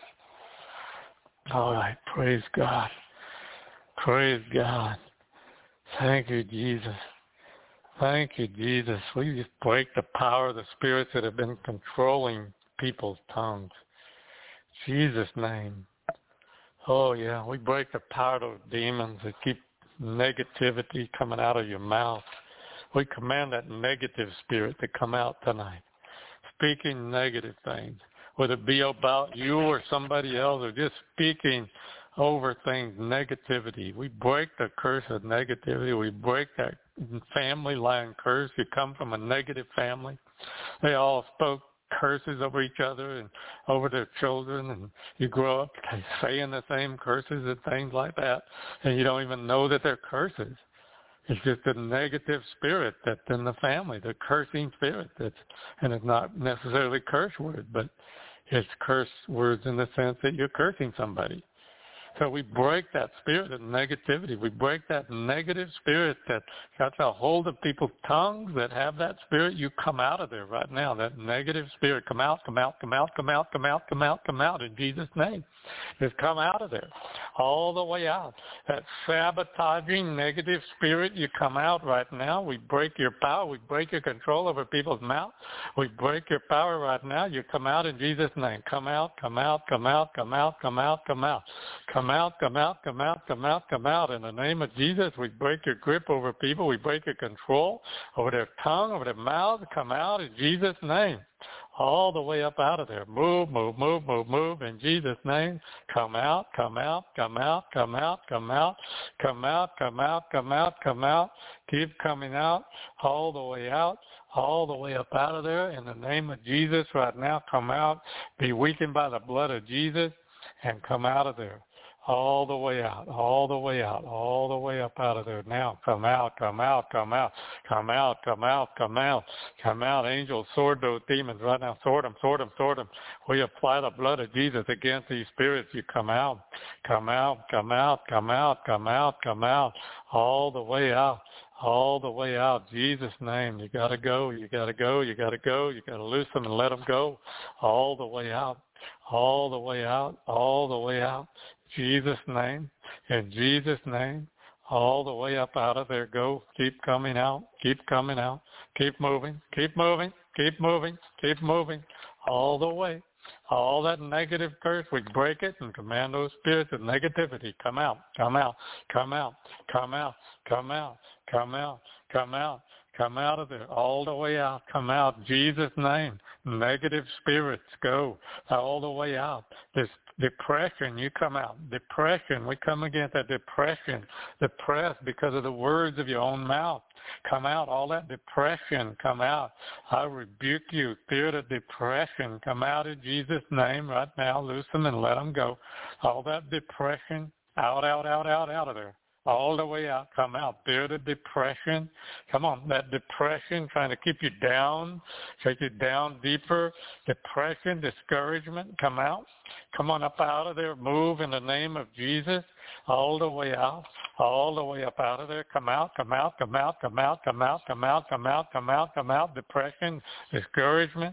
All right. Praise God. Praise God. Thank you, Jesus. Thank you, Jesus. We just break the power of the spirits that have been controlling people's tongues. Jesus' name. Oh, yeah. We break the power of demons that keep negativity coming out of your mouth. We command that negative spirit to come out tonight, speaking negative things, whether it be about you or somebody else, or just speaking over things, negativity. We break the curse of negativity. We break that family line curse. You come from a negative family. They all spoke curses over each other and over their children, and you grow up saying the same curses and things like that, and you don't even know that they're curses. It's just a negative spirit that's in the family, the cursing spirit and it's not necessarily curse word, but it's curse words in the sense that you're cursing somebody. So we break that spirit of negativity. We break that negative spirit that got a hold of people's tongues that have that spirit. You come out of there right now. That negative spirit, come out, come out, come out, come out, come out, come out, come out in Jesus' name. Just come out of there, all the way out. That sabotaging negative spirit, you come out right now. We break your power. We break your control over people's mouth. We break your power right now. You come out in Jesus' name. Come out, come out, come out, come out, come out, come out. Come out, come out, come out, come out, come out. In the name of Jesus, we break your grip over people. We break your control over their tongue, over their mouth. Come out in Jesus' name. All the way up out of there. Move, move, move, move, move in Jesus' name. Come out, come out, come out, come out, come out, come out, come out, come out, come out. Keep coming out, all the way out, all the way up out of there. In the name of Jesus right now, come out. Be weakened by the blood of Jesus and come out of there. All the way out, all the way out, all the way up out of there. Now come out, come out, come out, come out, come out, come out, come out. Angels, sword those demons right now. Sword them, sword them, sword them. We apply the blood of Jesus against these spirits. You come out, come out, come out, come out, come out, come out, all the way out. All the way out, Jesus' name. You got to go, you got to go, you got to go. You got to loose them and let them go. All the way out, all the way out, all the way out. Jesus' name, in Jesus' name, all the way up out of there. Go, keep coming out, keep coming out, keep moving, keep moving, keep moving, keep moving, all the way. All that negative curse, we break it and command those spirits of negativity. Come out, come out, come out, come out, come out, come out, come out. Come out of there, all the way out. Come out, in Jesus' name. Negative spirits, go all the way out. This depression, you come out. Depression, we come against that depression. Depressed because of the words of your own mouth. Come out, all that depression, come out. I rebuke you, spirit of depression. Come out in Jesus' name right now. Loose them and let them go. All that depression, out, out, out, out, out of there. All the way out, come out. Spirit of depression, come on. That depression trying to keep you down, take you down deeper. Depression, discouragement, come out. Come on up out of there. Move in the name of Jesus. All the way out, all the way up out of there. Come out, come out, come out, come out, come out, come out, come out, come out, come out. Depression, discouragement,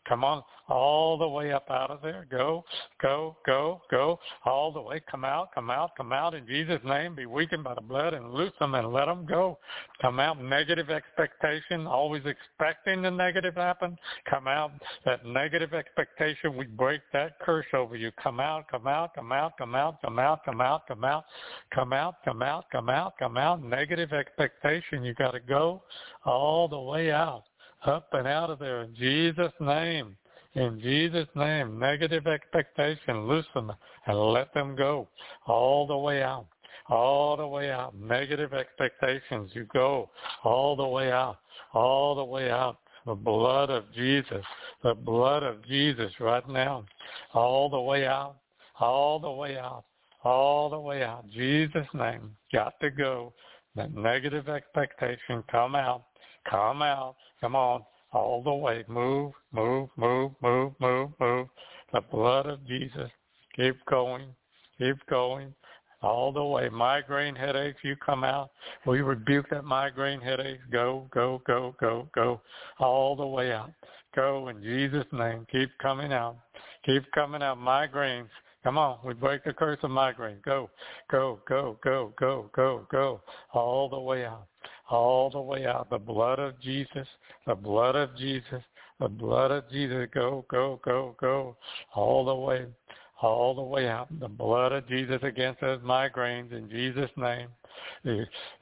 Come on, all the way up out of there. Go, go, go, go, all the way. Come out, come out, come out in Jesus' name. Be weakened by the blood and loose them and let them go. Come out, negative expectation, always expecting the negative to happen. Come out, that negative expectation, we break that curse over you. Come out, come out, come out, come out, come out, come out, come out, come out, come out, come out, come out. Negative expectation, you got to go all the way out. Up and out of there in Jesus' name. In Jesus' name, negative expectation, loose them and let them go all the way out. All the way out. Negative expectations, you go all the way out. All the way out. The blood of Jesus. The blood of Jesus right now. All the way out. All the way out. All the way out. Jesus' name. Got to go. That negative expectation, come out. Come out. Come on. All the way. Move, move, move, move, move, move. The blood of Jesus. Keep going. Keep going. All the way. Migraine headaches, you come out. We rebuke that migraine headaches. Go, go, go, go, go. All the way out. Go in Jesus' name. Keep coming out. Keep coming out. Migraines. Come on. We break the curse of migraine. Go, go, go, go, go, go, go. All the way out. All the way out. The blood of Jesus. The blood of Jesus. The blood of Jesus. Go, go, go, go. All the way. All the way out. The blood of Jesus against those migraines in Jesus' name. The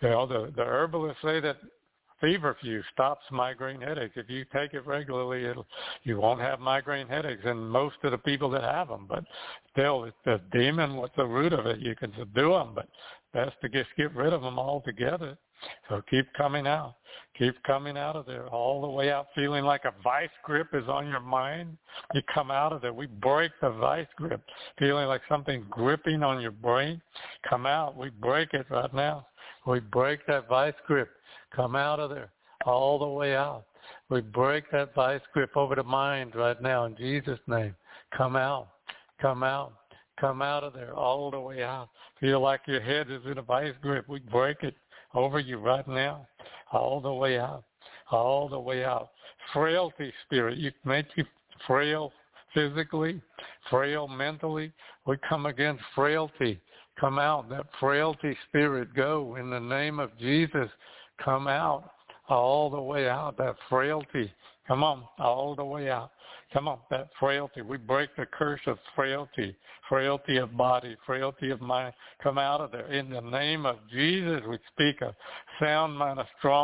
herbalists say that feverfew stops migraine headaches. If you take it regularly, you won't have migraine headaches. And most of the people that have them, but still, it's the demon. What's the root of it? You can subdue them, but best to just get rid of them altogether. So keep coming out. Keep coming out of there all the way out, feeling like a vice grip is on your mind. You come out of there. We break the vice grip, feeling like something gripping on your brain. Come out. We break it right now. We break that vice grip. Come out of there all the way out. We break that vice grip over the mind right now in Jesus' name. Come out. Come out. Come out of there all the way out. Feel like your head is in a vice grip. We break it over you right now, all the way out, all the way out. Frailty spirit, you make you frail physically, frail mentally. We come against frailty. Come out, that frailty spirit, go in the name of Jesus. Come out, all the way out, that frailty. Come on, all the way out. Come on, that frailty. We break the curse of frailty, frailty of body, frailty of mind. Come out of there. In the name of Jesus, we speak a sound mind,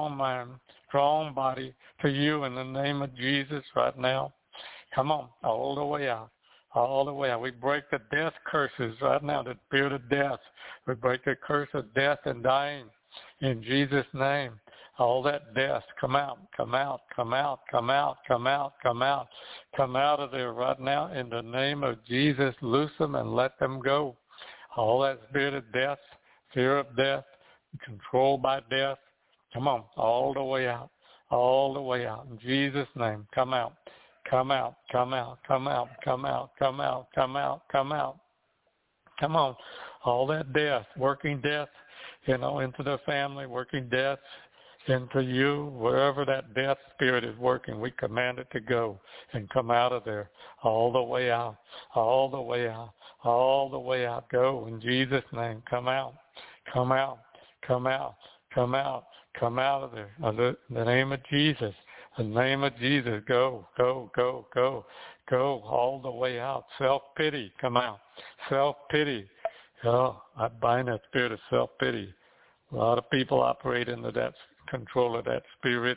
strong body to you in the name of Jesus right now. Come on, all the way out. All the way out. We break the death curses right now, the spirit of death. We break the curse of death and dying in Jesus' name. All that death, come out, come out, come out, come out, come out, come out. Come out of there right now in the name of Jesus. Loose them and let them go. All that spirit of death, fear of death, controlled by death. Come on, all the way out, all the way out. In Jesus' name, come out, come out, come out, come out, come out, come out, come out, come out. Come on, all that death, working death, into the family, working death into you, wherever that death spirit is working, we command it to go and come out of there all the way out, all the way out, all the way out. Go in Jesus' name. Come out, come out, come out, come out, come out of there. In the name of Jesus, the name of Jesus, go, go, go, go, go all the way out. Self-pity, come out. Self-pity. Oh, I bind that spirit of self-pity. A lot of people operate into that control of that spirit.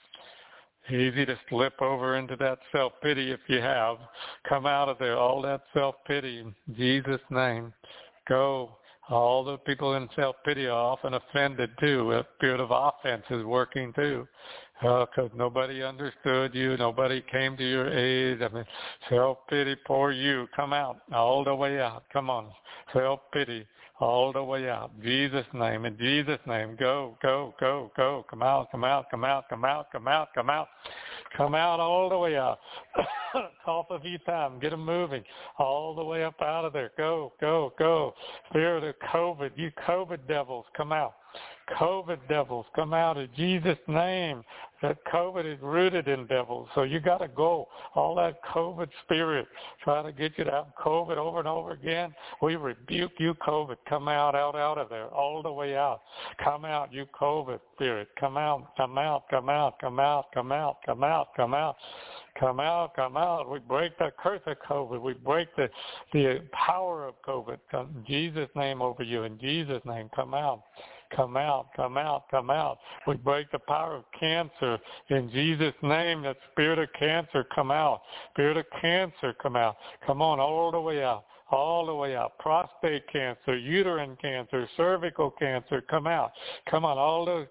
Easy to slip over into that self-pity if you have. Come out of there, all that self-pity in Jesus' name. Go. All the people in self-pity are often offended too. A spirit of offense is working too. Because nobody understood you. Nobody came to your aid. Self-pity, poor you. Come out, all the way out. Come on. Self-pity, all the way out. Jesus' name, in Jesus' name. Go, go, go, go. Come out, come out, come out, come out, come out, come out. Come out all the way out. Cough a few times. Get them moving. All the way up out of there. Go, go, go. Spirit of COVID, you COVID devils, come out. COVID devils, come out in Jesus' name. That COVID is rooted in devils. So you got to go. All that COVID spirit trying to get you to have COVID over and over again. We rebuke you, COVID. Come out of there, all the way out. Come out, you COVID spirit. Come out, come out, come out, come out, come out, come out, come out. Come out, come out. We break the curse of COVID. We break the power of COVID. In Jesus' name over you. In Jesus' name, come out. Come out, come out, come out. We break the power of cancer. In Jesus' name, that spirit of cancer, come out. Spirit of cancer, come out. Come on, all the way out. All the way out. Prostate cancer, uterine cancer, cervical cancer, come out. Come on, all those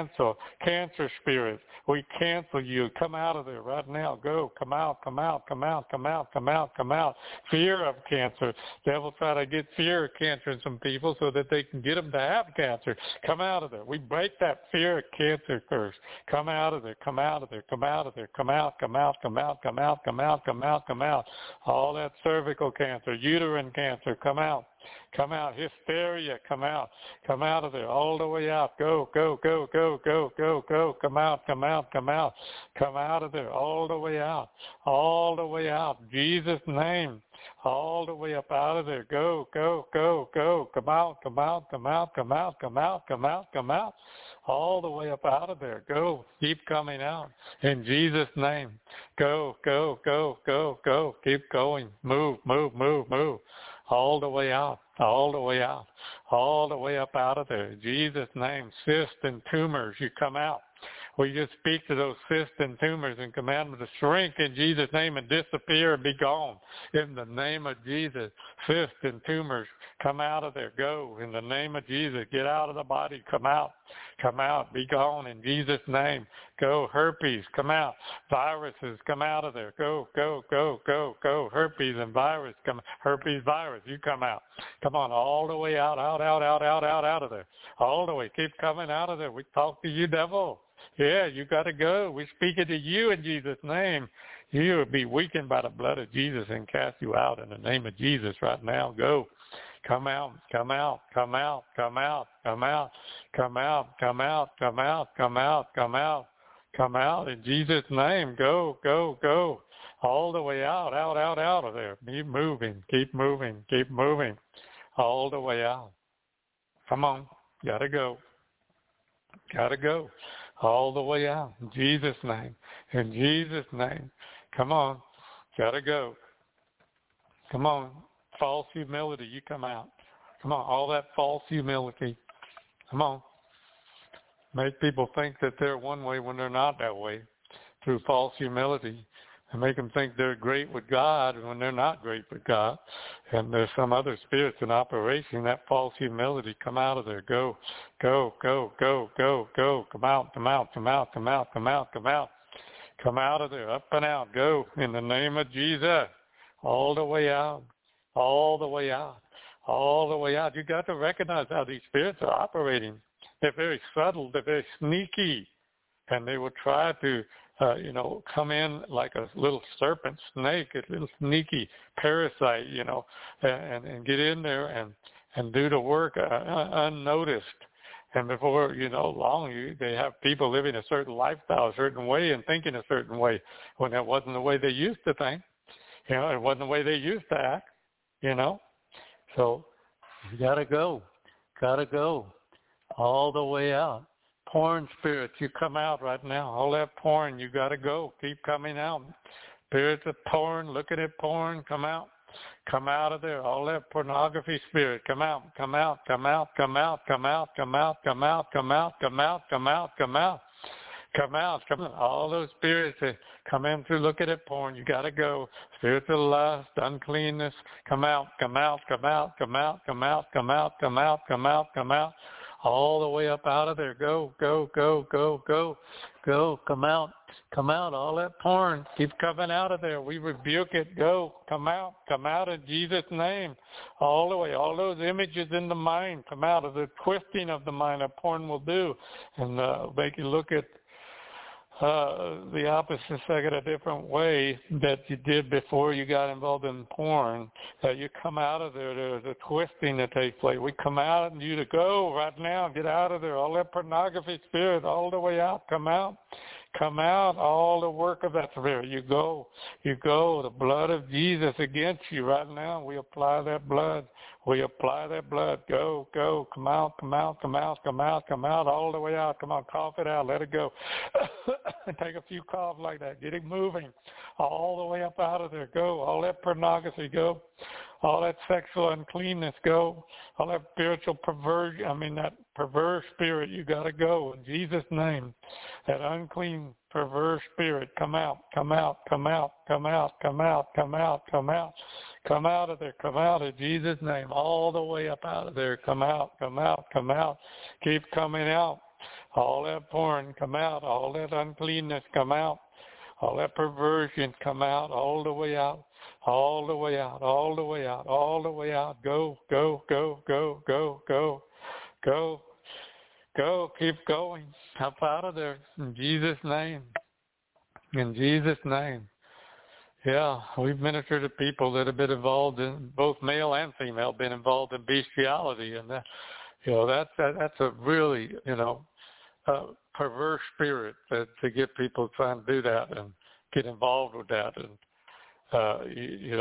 cancer spirits, we cancel you. Come out of there right now. Go. Come out, come out, come out, come out, come out, come out. Fear of cancer. Devil try to get fear of cancer in some people so that they can get them to have cancer. Come out of there. We break that fear of cancer curse. Come out of there. Come out of there. Come out of there. Come out, come out, come out, come out, come out, come out, come out. All that cervical cancer, uterine cancer, come out. Come out. Hysteria, come out. Come out of there. All the way out. Go, go, go, go, go, go, go. Come out, come out, come out. Come out of there. All the way out. All the way out. In Jesus' name. All the way up out of there. Go, go, go, go. Come out, come out, come out, come out, come out, come out, come out. All the way up out of there. Go. Keep coming out. In Jesus' name. Go, go, go, go, go. Keep going. Move, move, move, move. All the way out. All the way out. All the way up out of there. In Jesus' name. Cysts and tumors, you come out. We just speak to those cysts and tumors and command them to shrink in Jesus' name and disappear and be gone. In the name of Jesus, cysts and tumors, come out of there. Go. In the name of Jesus, get out of the body. Come out. Come out. Be gone in Jesus' name. Go. Herpes, come out. Viruses, come out of there. Go, go, go, go, go. Herpes and virus, come. Herpes virus, you come out. Come on, all the way out, out, out, out, out, out, out of there. All the way. Keep coming out of there. We talk to you, devil. Yeah, you got to go. We speak it to you in Jesus' name. You will be weakened by the blood of Jesus and cast you out in the name of Jesus right now. Go. Come out, come out, come out, come out, come out, come out, come out, come out, come out, come out, come out in Jesus' name. Go, go, go. All the way out, out, out, out of there. Keep moving, keep moving, keep moving. All the way out. Come on. Gotta go. Gotta go. All the way out. In Jesus' name. In Jesus' name. Come on. Gotta go. Come on. False humility, you come out. Come on. All that false humility. Come on. Make people think that they're one way when they're not that way through false humility. And make them think they're great with God when they're not great with God. And there's some other spirits in operation. That false humility, come out of there. Go, go, go, go, go, go. Come out, come out, come out, come out, come out, come out. Come out of there, up and out. Go in the name of Jesus. All the way out. All the way out. All the way out. You got to recognize how these spirits are operating. They're very subtle. They're very sneaky. And they will try to come in like a little serpent, snake, a little sneaky parasite, and get in there and do the work unnoticed. And before, long, they have people living a certain lifestyle, a certain way, and thinking a certain way, when that wasn't the way they used to think. It wasn't the way they used to act, So you gotta go all the way out. Porn spirits, you come out right now. All that porn, you got to go. Keep coming out. Spirits of porn, looking at porn, come out. Come out of there. All that pornography spirit, come out, come out, come out, come out, come out, come out, come out, come out, come out, come out, come out. Come out, come out. All those spirits that come in through looking at porn, you got to go. Spirits of lust, uncleanness, come out, come out, come out, come out, come out, come out, come out, come out, come out. All the way up out of there. Go, go, go, go, go, go. Come out. Come out. All that porn. Keep coming out of there. We rebuke it. Go. Come out. Come out in Jesus' name. All the way. All those images in the mind come out of the twisting of the mind that porn will do. And make you look at the opposite second, a different way that you did before you got involved in porn. You come out of there. There's a twisting that takes place. We come out and you to go right now. Get out of there. All that pornography spirit, all the way out. Come out. Come out. All the work of that spirit. You go. You go. The blood of Jesus against you right now. We apply that blood. We apply that blood. Go, go. Come out, come out, come out, come out, come out, all the way out. Come on, cough it out. Let it go. Take a few coughs like that. Get it moving. All the way up out of there. Go. All that pornography, go. All that sexual uncleanness, go. All that spiritual perversion, that perverse spirit, you got to go. In Jesus' name, that unclean, perverse spirit, come out, come out, come out, come out, come out, come out, come out. Come out of there. Come out in Jesus' name. All the way up out of there. Come out, come out, come out. Keep coming out. All that porn, come out. All that uncleanness, come out. All that perversion, come out. All the way out. All the way out. All the way out. All the way out. Go, go, go, go, go, go, go. Go. Keep going. Up out of there. In Jesus' name. In Jesus' name. Yeah, we've ministered to people that have been involved in, both male and female, been involved in bestiality, and that's a really perverse spirit to get people trying to do that and get involved with that, and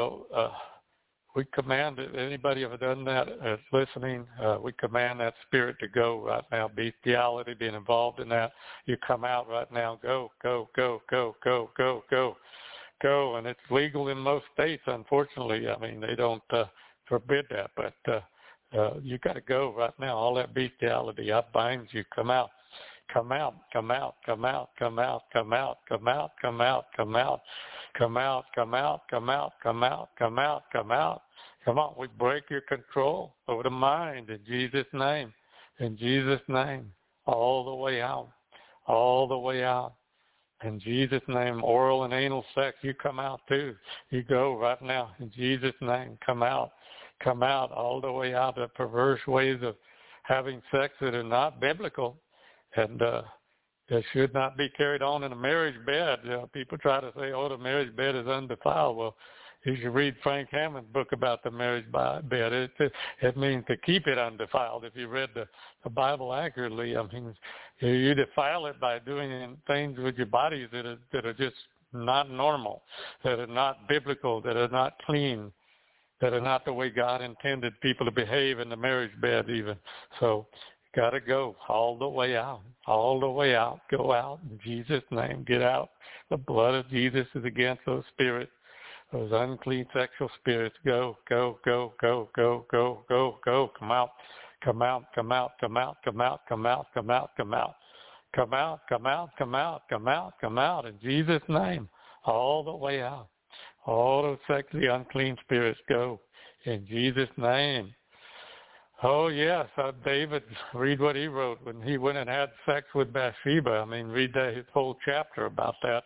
we command it. Anybody ever done that that's listening? We command that spirit to go right now. Bestiality, being involved in that, you come out right now. Go, go, go, go, go, go, go. Go, and it's legal in most states, unfortunately. They don't forbid that, but you got to go right now. All that bestiality, I bind you. Come out, come out, come out, come out, come out, come out, come out, come out, come out, come out, come out, come out, come out, come out, come out. Come on, we break your control over the mind in Jesus' name. In Jesus' name, all the way out, all the way out. In Jesus' name, oral and anal sex, you come out too. You go right now. In Jesus' name, come out. Come out all the way out of perverse ways of having sex that are not biblical and that should not be carried on in a marriage bed. People try to say, the marriage bed is undefiled. Well, you should read Frank Hammond's book about the marriage bed. It means to keep it undefiled. If you read the Bible accurately, you defile it by doing things with your bodies that are just not normal, that are not biblical, that are not clean, that are not the way God intended people to behave in the marriage bed even. So you got to go all the way out, all the way out. Go out in Jesus' name. Get out. The blood of Jesus is against those spirits. Those unclean sexual spirits, go, go, go, go, go, go, go, go. Come out, come out, come out, come out, come out, come out, come out, come out. Come out, come out, come out, come out, come out in Jesus' name. All the way out. All those sexually unclean spirits go in Jesus' name. Oh, yes, David, read what he wrote when he went and had sex with Bathsheba. Read his whole chapter about that.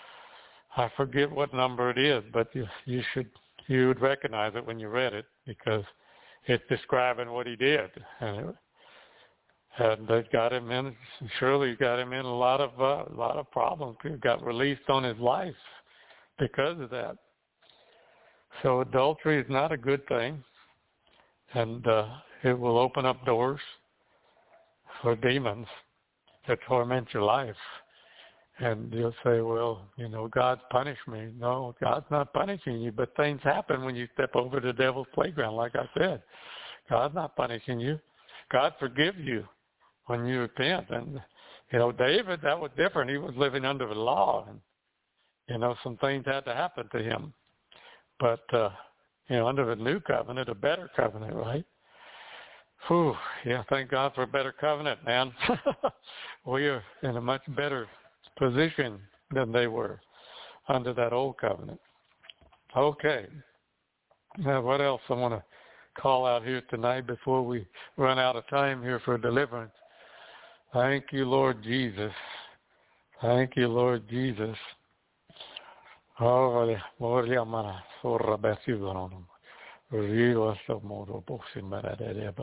I forget what number it is, but you would recognize it when you read it because it's describing what he did, and it got him in. Surely got him in a lot of problems. He got released on his life because of that. So adultery is not a good thing, and it will open up doors for demons to torment your life. And you'll say, well, God's punished me. No, God's not punishing you, but things happen when you step over the devil's playground, like I said. God's not punishing you. God forgives you when you repent. And, David, that was different. He was living under the law, and, some things had to happen to him. But, under the new covenant, a better covenant, right? Whew, yeah, thank God for a better covenant, man. We are in a much better position than they were under that old covenant. Okay. Now, what else I want to call out here tonight before we run out of time here for deliverance? Thank you, Lord Jesus. Thank you, Lord Jesus. Oh,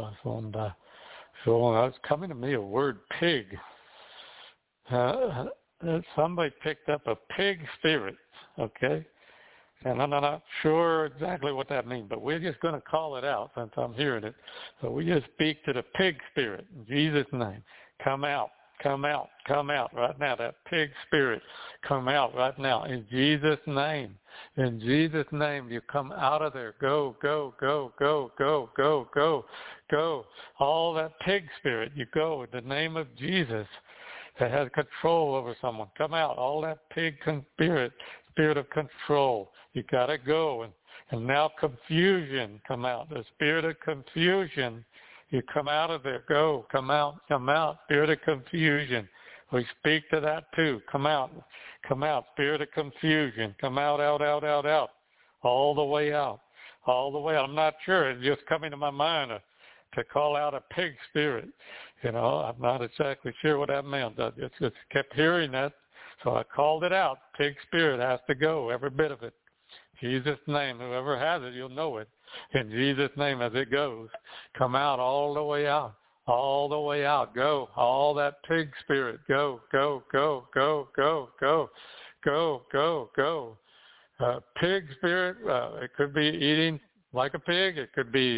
so it's coming to me a word pig. somebody picked up a pig spirit, okay? And I'm not sure exactly what that means, but we're just going to call it out since I'm hearing it. So we just speak to the pig spirit in Jesus' name. Come out, come out, come out right now. That pig spirit, come out right now in Jesus' name. In Jesus' name, you come out of there. Go, go, go, go, go, go, go, go. All that pig spirit, you go in the name of Jesus that has control over someone. Come out. All that pig spirit of control. You got to go. And now confusion, come out. The spirit of confusion, you come out of there. Go. Come out. Come out. Spirit of confusion. We speak to that too. Come out. Come out. Spirit of confusion. Come out, out, out, out, out. All the way out. All the way out. I'm not sure. It's just coming to my mind to call out a pig spirit. You know, I'm not exactly sure what that meant. I just kept hearing that. So I called it out. Pig spirit has to go, every bit of it. Jesus' name. Whoever has it, you'll know it. In Jesus' name as it goes. Come out all the way out. All the way out. Go. All that pig spirit. Go, go, go, go, go, go, go, go, go. Pig spirit, it could be eating like a pig. It could be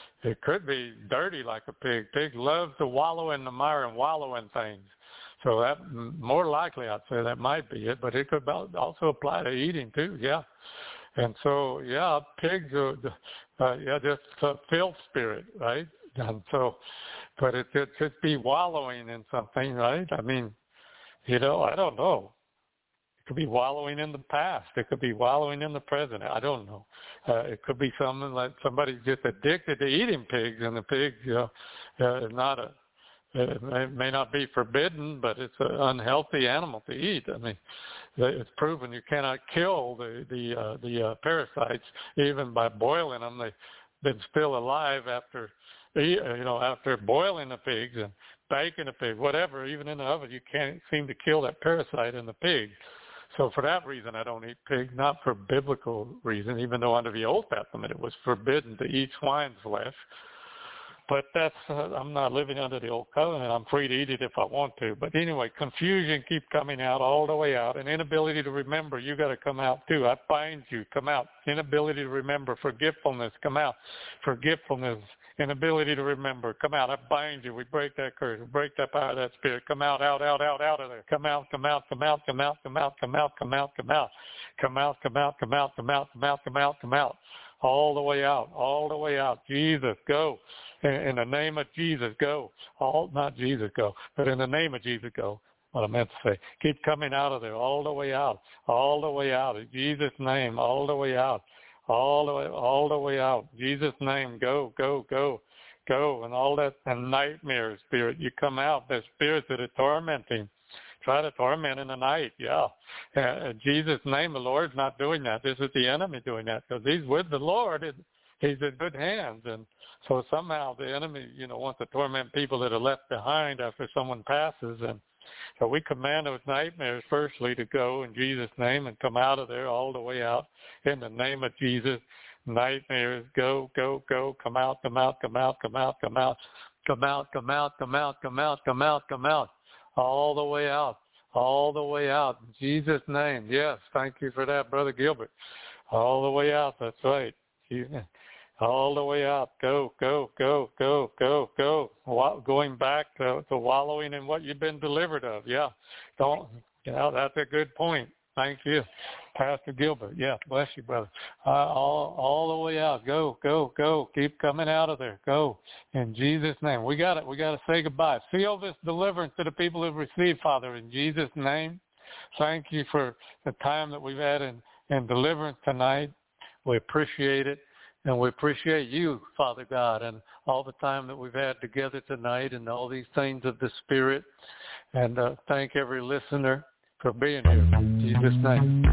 dirty like a pig. Pig loves to wallow in the mire and wallow in things. So that more likely, I'd say that might be it, but it could also apply to eating too. Yeah, and so yeah, pigs are just a filth spirit, right? And so, but it could be wallowing in something, right? I mean, I don't know. It could be wallowing in the past. It could be wallowing in the present. I don't know. It could be something like somebody's just addicted to eating pigs, and the pig, is not a. It may not be forbidden, but it's an unhealthy animal to eat. I mean, it's proven you cannot kill the parasites even by boiling them. They've been still alive after boiling the pigs and baking the pig, whatever. Even in the oven, you can't seem to kill that parasite in the pig. So for that reason, I don't eat pig, not for biblical reason, even though under the Old Testament it was forbidden to eat swine's flesh. But that's, I'm not living under the old covenant. I'm free to eat it if I want to. But anyway, confusion keeps coming out all the way out. And inability to remember, you got to come out too. I bind you, come out. Inability to remember, forgetfulness, come out. Forgetfulness, inability to remember, come out. I bind you. We break that curse. We break that power of that spirit. Come out, out, out, out, out of there. Come out, come out, come out, come out, come out, come out, come out, come out. Come out, come out, come out, come out, come out, come out, come out. All the way out, all the way out. Jesus, go. In the name of Jesus, go. Not Jesus, go, but in the name of Jesus, go. What I meant to say. Keep coming out of there, all the way out, all the way out. In Jesus' name, all the way out, all the way out. Jesus' name, go, go, go, go. And all that and nightmare spirit, you come out. There's spirits that are tormenting. Try to torment in the night, yeah. In Jesus' name, the Lord's not doing that. This is the enemy doing that because he's with the Lord. He's in good hands. And so somehow the enemy, wants to torment people that are left behind after someone passes. And so we command those nightmares firstly to go in Jesus' name and come out of there all the way out in the name of Jesus. Nightmares, go, go, go, come out, come out, come out, come out, come out, come out, come out, come out, come out, come out, come out. All the way out, all the way out. In Jesus' name, yes, thank you for that, Brother Gilbert. All the way out, that's right. All the way out, go, go, go, go, go, go. Going back to wallowing in what you've been delivered of, yeah. That's a good point. Thank you, Pastor Gilbert. Yeah, bless you, brother. All the way out. Go, go, go. Keep coming out of there. Go. In Jesus' name. We got to say goodbye. Seal this deliverance to the people who've received, Father, in Jesus' name. Thank you for the time that we've had in deliverance tonight. We appreciate it. And we appreciate you, Father God, and all the time that we've had together tonight and all these things of the Spirit. And thank every listener for being here. In Jesus' name.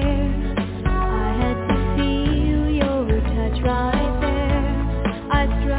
I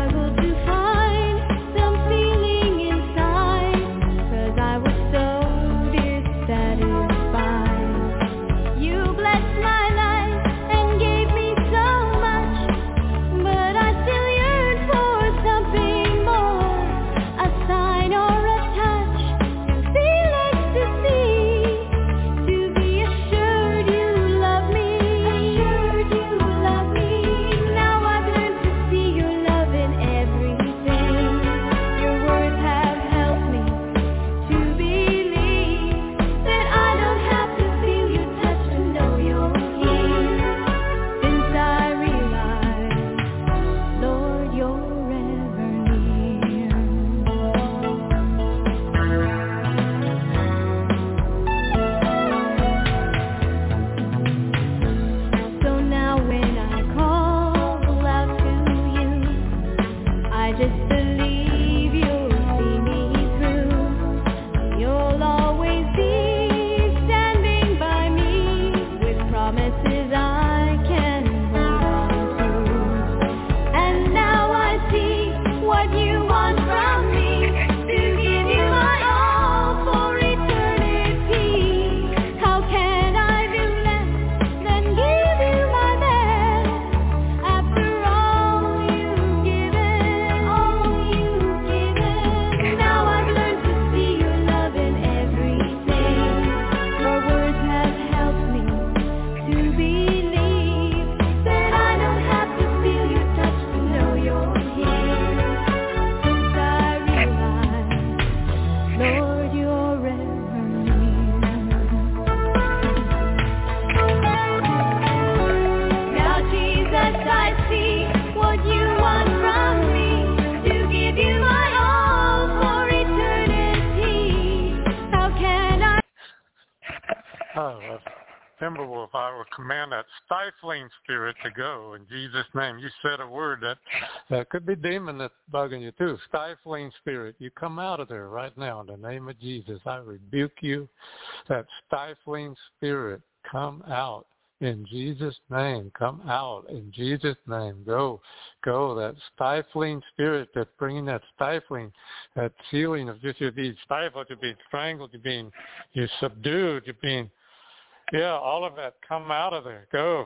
Timberwolf, I will command that stifling spirit to go in Jesus' name. You said a word that could be demon that's bugging you too. Stifling spirit, you come out of there right now in the name of Jesus. I rebuke you. That stifling spirit, come out in Jesus' name. Come out in Jesus' name. Go. That stifling spirit that's bringing that stifling, that feeling of just you're being stifled, you're being strangled, you're subdued, you're being. Yeah, all of that, come out of there. Go.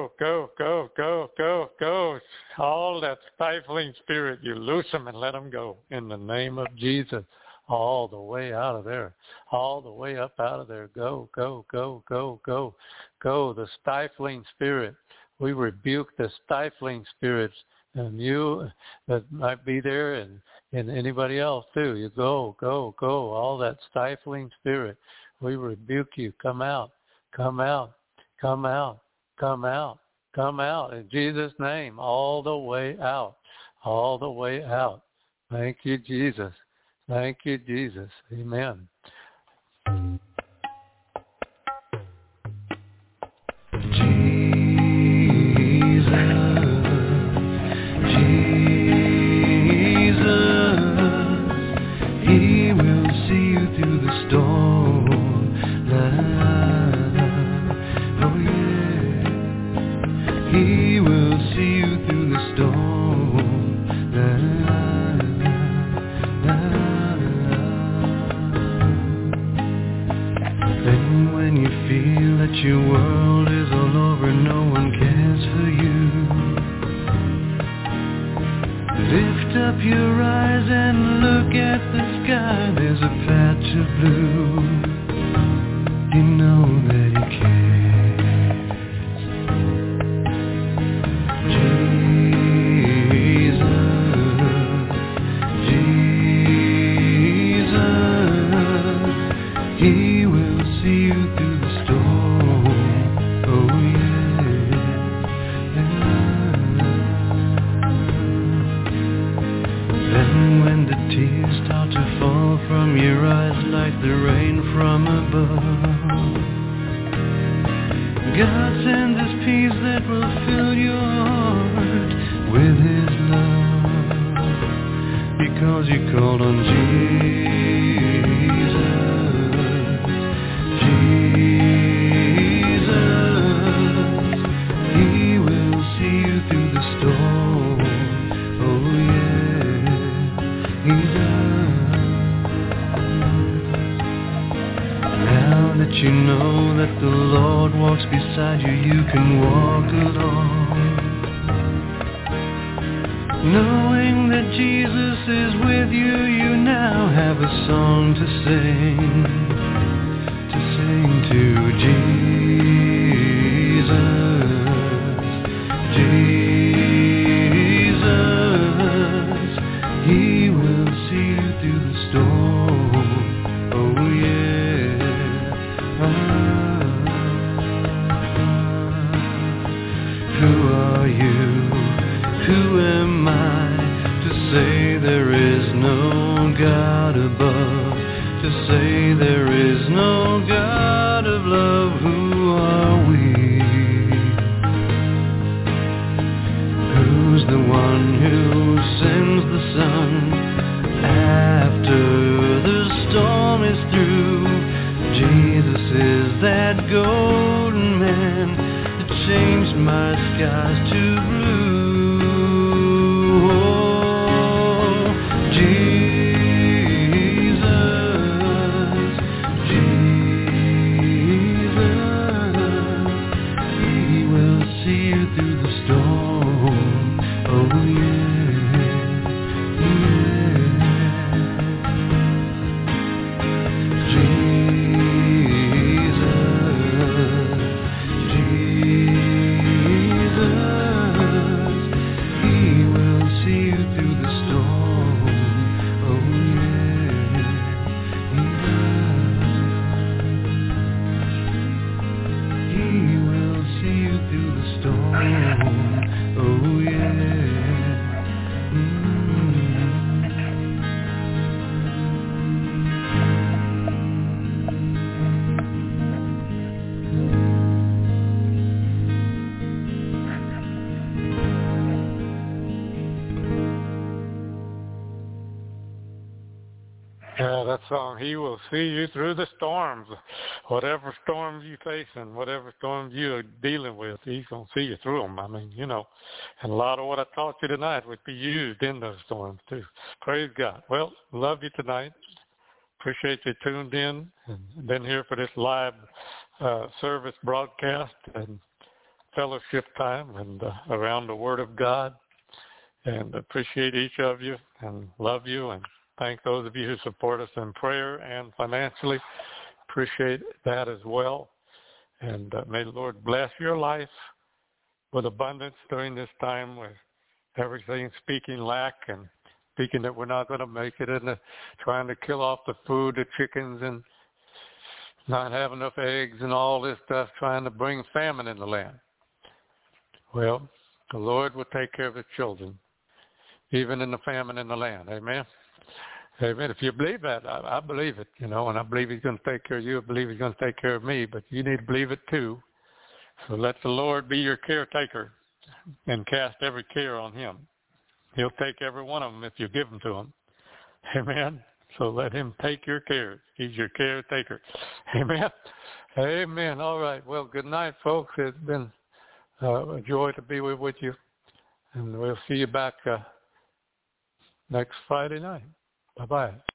All that stifling spirit, you loose them and let them go in the name of Jesus. All the way out of there. All the way up out of there. Go. The stifling spirit. We rebuke the stifling spirits and you that might be there and anybody else too. You go. All that stifling spirit. We rebuke you. Come out. Come out in Jesus' name, all the way out. Thank you, Jesus. Amen. He will see you through the storm. He will see you through the storm. Then when you feel that your world is all over, no one cares for you, lift up your eyes and look at the sky. There's a patch of blue. You know that He cares. God sends His peace that will fill your heart with His love, because you called on Jesus. He will see you through the storm. Oh yeah, He does. Now that you know that the Lord walks beside you, you can walk along, knowing that Jesus is with you. You now have a song to sing to Jesus. He will see you through the storm. Oh yeah. Who are you? Who am I to say there is no God above? To say there is no God of love? Who are we? Who's the one who sends the sun after the storm is through? Jesus is that golden man that changed my skies to blue. Oh, Jesus, He will see you through the storm. Oh yeah, Jesus. that song, He will see you through the storms. Whatever storms you face and whatever storms you're dealing with, He's going to see you through them. I mean, and a lot of what I taught you tonight would be used in those storms too. Praise God. Well, love you tonight. Appreciate you tuned in and been here for this live service broadcast and fellowship time and around the Word of God. And appreciate each of you and love you and thank those of you who support us in prayer and financially. Appreciate that as well. And may the Lord bless your life with abundance during this time where everything's speaking lack and speaking that we're not going to make it and trying to kill off the food, the chickens, and not have enough eggs and all this stuff, trying to bring famine in the land. Well, the Lord will take care of His children, even in the famine in the land. Amen. Amen. If you believe that, I believe it, and I believe He's going to take care of you. I believe He's going to take care of me, but you need to believe it too. So let the Lord be your caretaker and cast every care on Him. He'll take every one of them if you give them to Him. Amen. So let Him take your cares. He's your caretaker. Amen. Amen. All right. Well, good night, folks. It's been a joy to be with you. And we'll see you back next Friday night. Bye-bye.